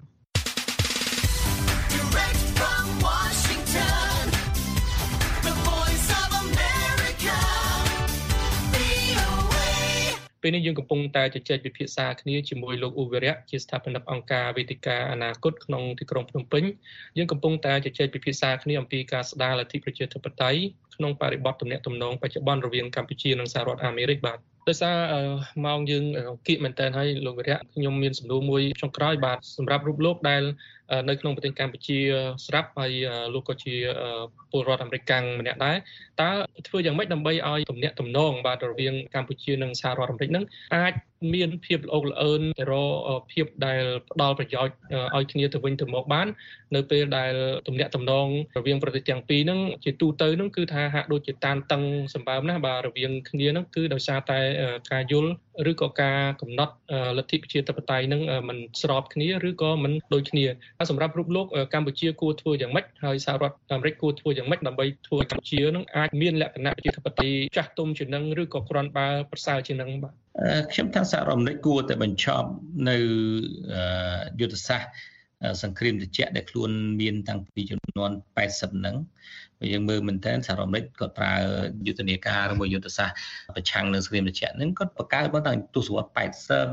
ពេលនេះយើងកំពុងតែជជែកពិភាក្សាគ្នាជាមួយលោកឧបិរៈជាស្ថាបនិកអង្គការវេទិកាអនាគតក្នុងទីក្រុងភ្នំពេញយើងកំពុងតែជជែកពិភាក្សាគ្នាអំពីការស្ដារលទ្ធិប្រជាធិបតេយ្យក្នុងបរិបទទំនាក់ទំនងបច្ចុប្បន្នរវាងកម្ពុជានិងសហរដ្ឋអាមេរិកបាទដោយសារម៉ោងយើងគៀកមែនតើហើយលោកវិរៈខ្ញុំមានសំណួរមួយចុងក្រោយបាទសម្រាប់រូបលោកដែលនៅក្នុងប្រទេសកម្ពុជាស្រាប់ហើយលោកក៏ជាពលរដ្ឋអាមេរិកម្នាក់ដែរតើធ្វើយ៉ាងម៉េចដើម្បីឲ្យទំនាក់ទំនងបាទរវាងកម្ពុជានិងសហរដ្ឋអាមេរិកនឹងអាចមានភាពល្អល្អឿនទៅរកភាពដែលផ្ដល់ប្រយោជន៍ឲ្យគ្នាទៅវិញទៅមកបាននៅពេលដែលទំនាក់ទំនងរវាងប្រទេសទាំងពីរហ្នឹងជាទូទៅហ្នឹងគឺថាហាក់ដូចជាតានតឹងសម្បើមណាស់បាទរវាងគ្នាហ្នឹងគឺដោយសារតែការយល់ឬក៏ការកំណត់លទ្ធិប្រជាធិបតេយ្យហ្នឹងមិនស្របគ្នាឬក៏មិនដូចគ្នាហើយសម្រាប់រូបលោកកម្ពុជាគួរធ្វើយ៉ាងម៉េចហើយសហរដ្ឋអាមេរិកគួរធ្វើយ៉ាងម៉េចដើម្បីធ្វើឲ្យកម្ពុជានឹងអាចមានលក្ខណៈប្រជាធិបតេយ្យចាស់ទុំជាងនឹងឬក៏គ្រាន់បើប្រសើរជាងនឹងបាទខ្ញុំថាសហរដ្ឋអាមេរិកគួរតែបញ្ឈប់នៅយុទ្ធសាស្ត្រសង្គ្រាមត្រជាក់ដែលខ្លួនមានតាំងពីជំនាន់80ហ្នឹងយើងមើលមែនតើសហរដ្ឋអាមេរិកគាត់ប្រើយុទ្ធនាការឬមួយយុទ្ធសាស្ត្រប្រឆាំងនឹងសង្គ្រាមត្រជាក់ហ្នឹងគាត់បង្កើតមកតាំងទសវត្សរ៍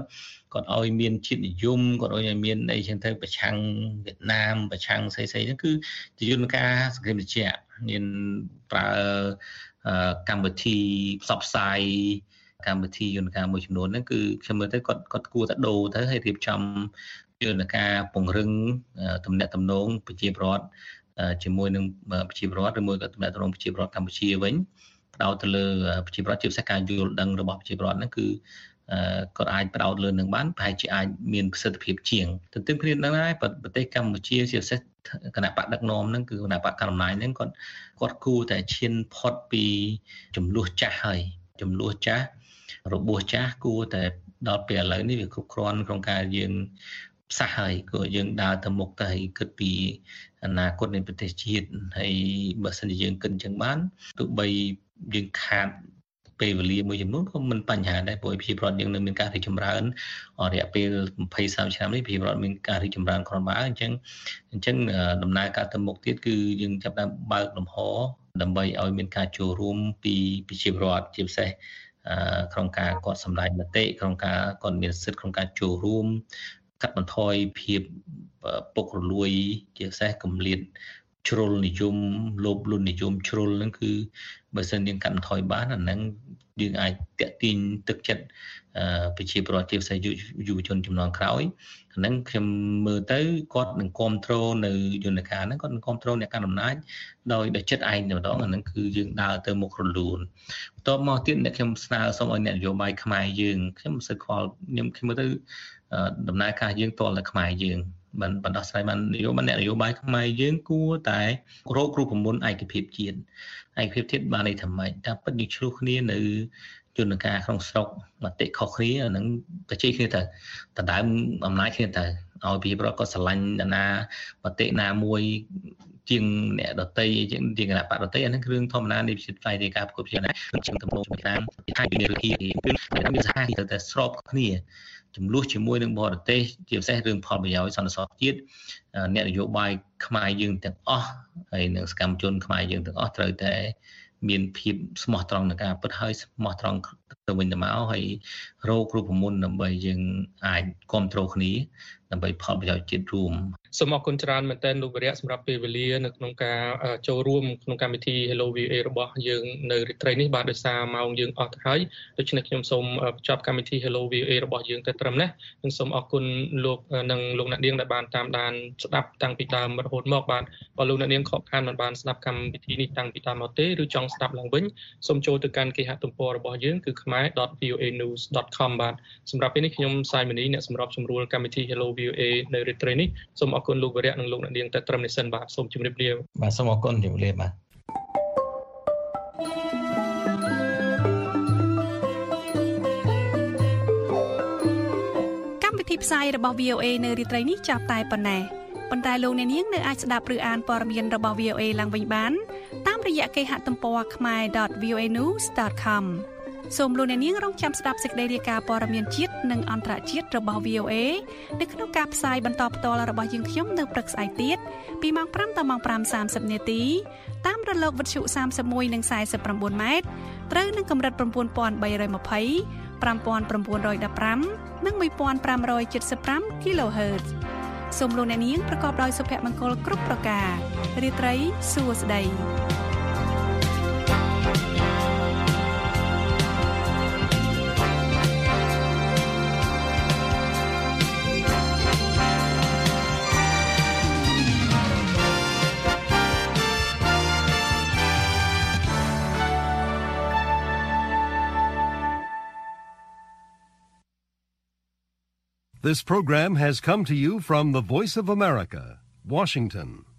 80គាត់ឲ្យមានជាតិនិយមគាត់ឲ្យមានអីចឹងទៅប្រឆាំងវៀតណាមប្រឆាំងស្អីហ្នឹងគឺជាយន្តការសង្គ្រាមត្រជាក់មានប្រើកម្មវិធីផ្សព្វផ្សាយកម្មវិធីយន្តការមួយចំនួនហ្នឹងគឺខ្ញុំមើលទៅគាត់គួរតែដូរទៅឲ្យរៀបចំយន្តការពង្រឹងទំនាក់ទំនងប្រជាពលរដ្ឋជាមួយនឹងប្រជាពលរដ្ឋឬមួយក៏ទំនាក់ទំនងប្រជាពលរដ្ឋកម្ពុជាវិញផ្ដោតទៅលើប្រជាពលរដ្ឋជាពិសេសការយល់ដឹងរបស់ប្រជាពលរដ្ឋហ្នឹងគឺគាត់អាចផ្ដោតលើនឹងបានប្រហែលជាអាចមានប្រសិទ្ធភាពជាងទន្ទឹមគ្នានឹងដែរប្រទេសកម្ពុជាជាពិសេសគណៈបកដឹកនាំហ្នឹងគឺគណៈបកកណ្ដាលអំណាចហ្នឹងគាត់គួរតែឈានផុតពីចំនួនចាស់ហើយចំនួនចាស់របួសចាស់គួរតែដល់ពេលឥឡូវនេះវាគ្រប់គ្រាន់ក្នុងការយើងផ្សះហើយក៏យើងដើរទៅមុខទៅហើយគិតពីអនាគតនៃប្រទេសជាតិហើយបើសិនជាយើងគិតអញ្ចឹងបានទោះបីយើងខាតពេលវេលាមួយចំនួនក៏មិនបញ្ហាដែរព្រោះប្រជាពលរដ្ឋយើងនៅមានការរីកចម្រើនរយៈពេល20-30ឆ្នាំនេះប្រជាពលរដ្ឋមានការរីកចម្រើនគ្រាន់បើអញ្ចឹងដំណើរការទៅមុខទៀតគឺយើងចាប់ផ្ដើមបើកលំហដើម្បីឲ្យមានការចូលរួមពីប្រជាពលរដ្ឋជាពិសេសក្នុងការគាត់សម្ដែងមតិក្នុងការគាត់មានសិទ្ធិក្នុងការចូលរួមកាត់បន្ថយភាពពុករលួយជាពិសេសគម្លាតជ្រុលនិយមលោភលន់និយមជ្រុលហ្នឹងគឺបើសិនយើងកាត់បន្ថយបានអាហ្នឹងយើងអាចតាក់ទាញទឹកចិត្តប្រជាពលរដ្ឋជាពិសេសយុវជនជំនាន់ក្រោយអាហ្នឹងខ្ញុំមើលទៅគាត់នឹងគ្រប់គ្រងនៅយន្តការហ្នឹងគាត់នឹងគ្រប់គ្រងអ្នកកាន់អំណាចដោយចិត្តឯងតែម្ដងអាហ្នឹងគឺយើងដើរទៅមុខរលូនបន្ទាប់មកទៀតអ្នកខ្ញុំស្នើសុំឲ្យអ្នកនយោបាយខ្មែរយើងខ្ញុំមិនសូវខ្វល់ខ្ញុំមើលទៅដំណើរការយើងតលតែខ្មែរយើងមិនបណ្ដោះស្រាយបានអ្នកនយោបាយខ្មែរយើងគួរតែរករូបមន្តឯកភាពជាតិបានន័យថាម៉េចតែពិតយើងឆ្លោះគ្នានៅយន្តការក្នុងស្រុកមតិខុសគ្នាអាហ្នឹងតែជ័យគ្នាទៅដណ្ដើមអំណាចគ្នាទៅឲ្យប្រជាពលរដ្ឋក៏ស្រឡាញ់ណាមតិណាមួយជាងអ្នកដតីជាងគណៈបកដតីអាហ្នឹងគឺរឿងធម្មតានៃវិទ្យាសាស្ត្រនៃការប្រកួតប្រជែងជាងទំនោរជាមួយតាមថាវិនិយោគគឺមានសហគមន៍ទៅតែស្របគ្នាចំនួនជាមួយនឹងបរទេសជាពិសេសរឿងផលប្រយោជន៍សន្តិសុខជាតិអ្នកនយោបាយខ្មែរយើងទាំងអស់ហើយនិងសកម្មជនខ្មែរយើងទាំងអស់ត្រូវតែមានភាពស្មោះត្រង់នឹងការពិតហើយស្មោះត្រង់ទៅវិញទៅមកហើយរករូបមន្តដើម្បីយើងអាចគ្រប់គ្រងគ្នាដើម្បីផលប្រយោជន៍ជាតិរួមសូមអរគុណច្រើនមែនទែនលោកវរៈសម្រាប់ពេលវេលានៅក្នុងការចូលរួមក្នុងកម្មវិធី Hello VOA របស់យើងនៅរាត្រីនេះបាទដោយសារម៉ោងយើងអស់ទៅហើយដូច្នេះខ្ញុំសូមបញ្ចប់កម្មវិធី Hello VOA របស់យើងទៅត្រឹមនេះនិងសូមអរគុណលោកនិងលោកអ្នកនាងដែលបានតាមដានស្ដាប់តាំងពីដើមរហូតមកបាទបើលោកអ្នកនាងខកខានមិនបានស្ដាប់កម្មវិធីនេះតាំងពីដើមមកទេឬចង់ស្ដាប់ឡើងវិញសូមចូលទៅកាន់គេហទំព័ររបស់យើងគឺ khmer.voanews.com បាទសម្រាប់ពេលនេះខ្ញុំសាយមនីអ្នកសម្របសម្រួលកម្មវិធី Hello VOA នៅរាត្រីនេះសូមអរគុណលោកវរៈនិងលោកអ្នកនាងតែត្រឹមនេះសិនបាទសូមជម្រាបលាបាទសូមអរគុណជម្រាបលាបាទកម្មវិធីផ្សាយរបស់ VOA នៅរាត្រីនេះចាប់តែប៉ុណ្ណេះប៉ុន្តែលោកអ្នកនាងនៅអាចស្ដាប់ឬអានព័ត៌មានរបស់ VOA ឡើងវិញបានតាមរយៈគេហទំព័រ khmer.voanews.com សូមលោកអ្នកនាងរងចាំស្ដាប់សេចក្តីរាយការណ៍ព័ត៌មានជាតិនិងអន្តរជាតិរបស់ VOA នៅក្នុងការផ្សាយបន្តផ្ទាល់របស់យើងខ្ញុំនៅព្រឹកស្អែកទៀតពីម៉ោង 5 ដល់ម៉ោង 5:30 នាទីតាមរលកវិទ្យុ31និង49 ម៉ែត្រត្រូវនឹងកម្រិត 9320 5915 និង 1575 kHz សូមលោកអ្នកនាងប្រកបដោយសុភមង្គលគ្រប់ប្រការរាត្រីសួស្តី This program has come to you from the Voice of America, Washington.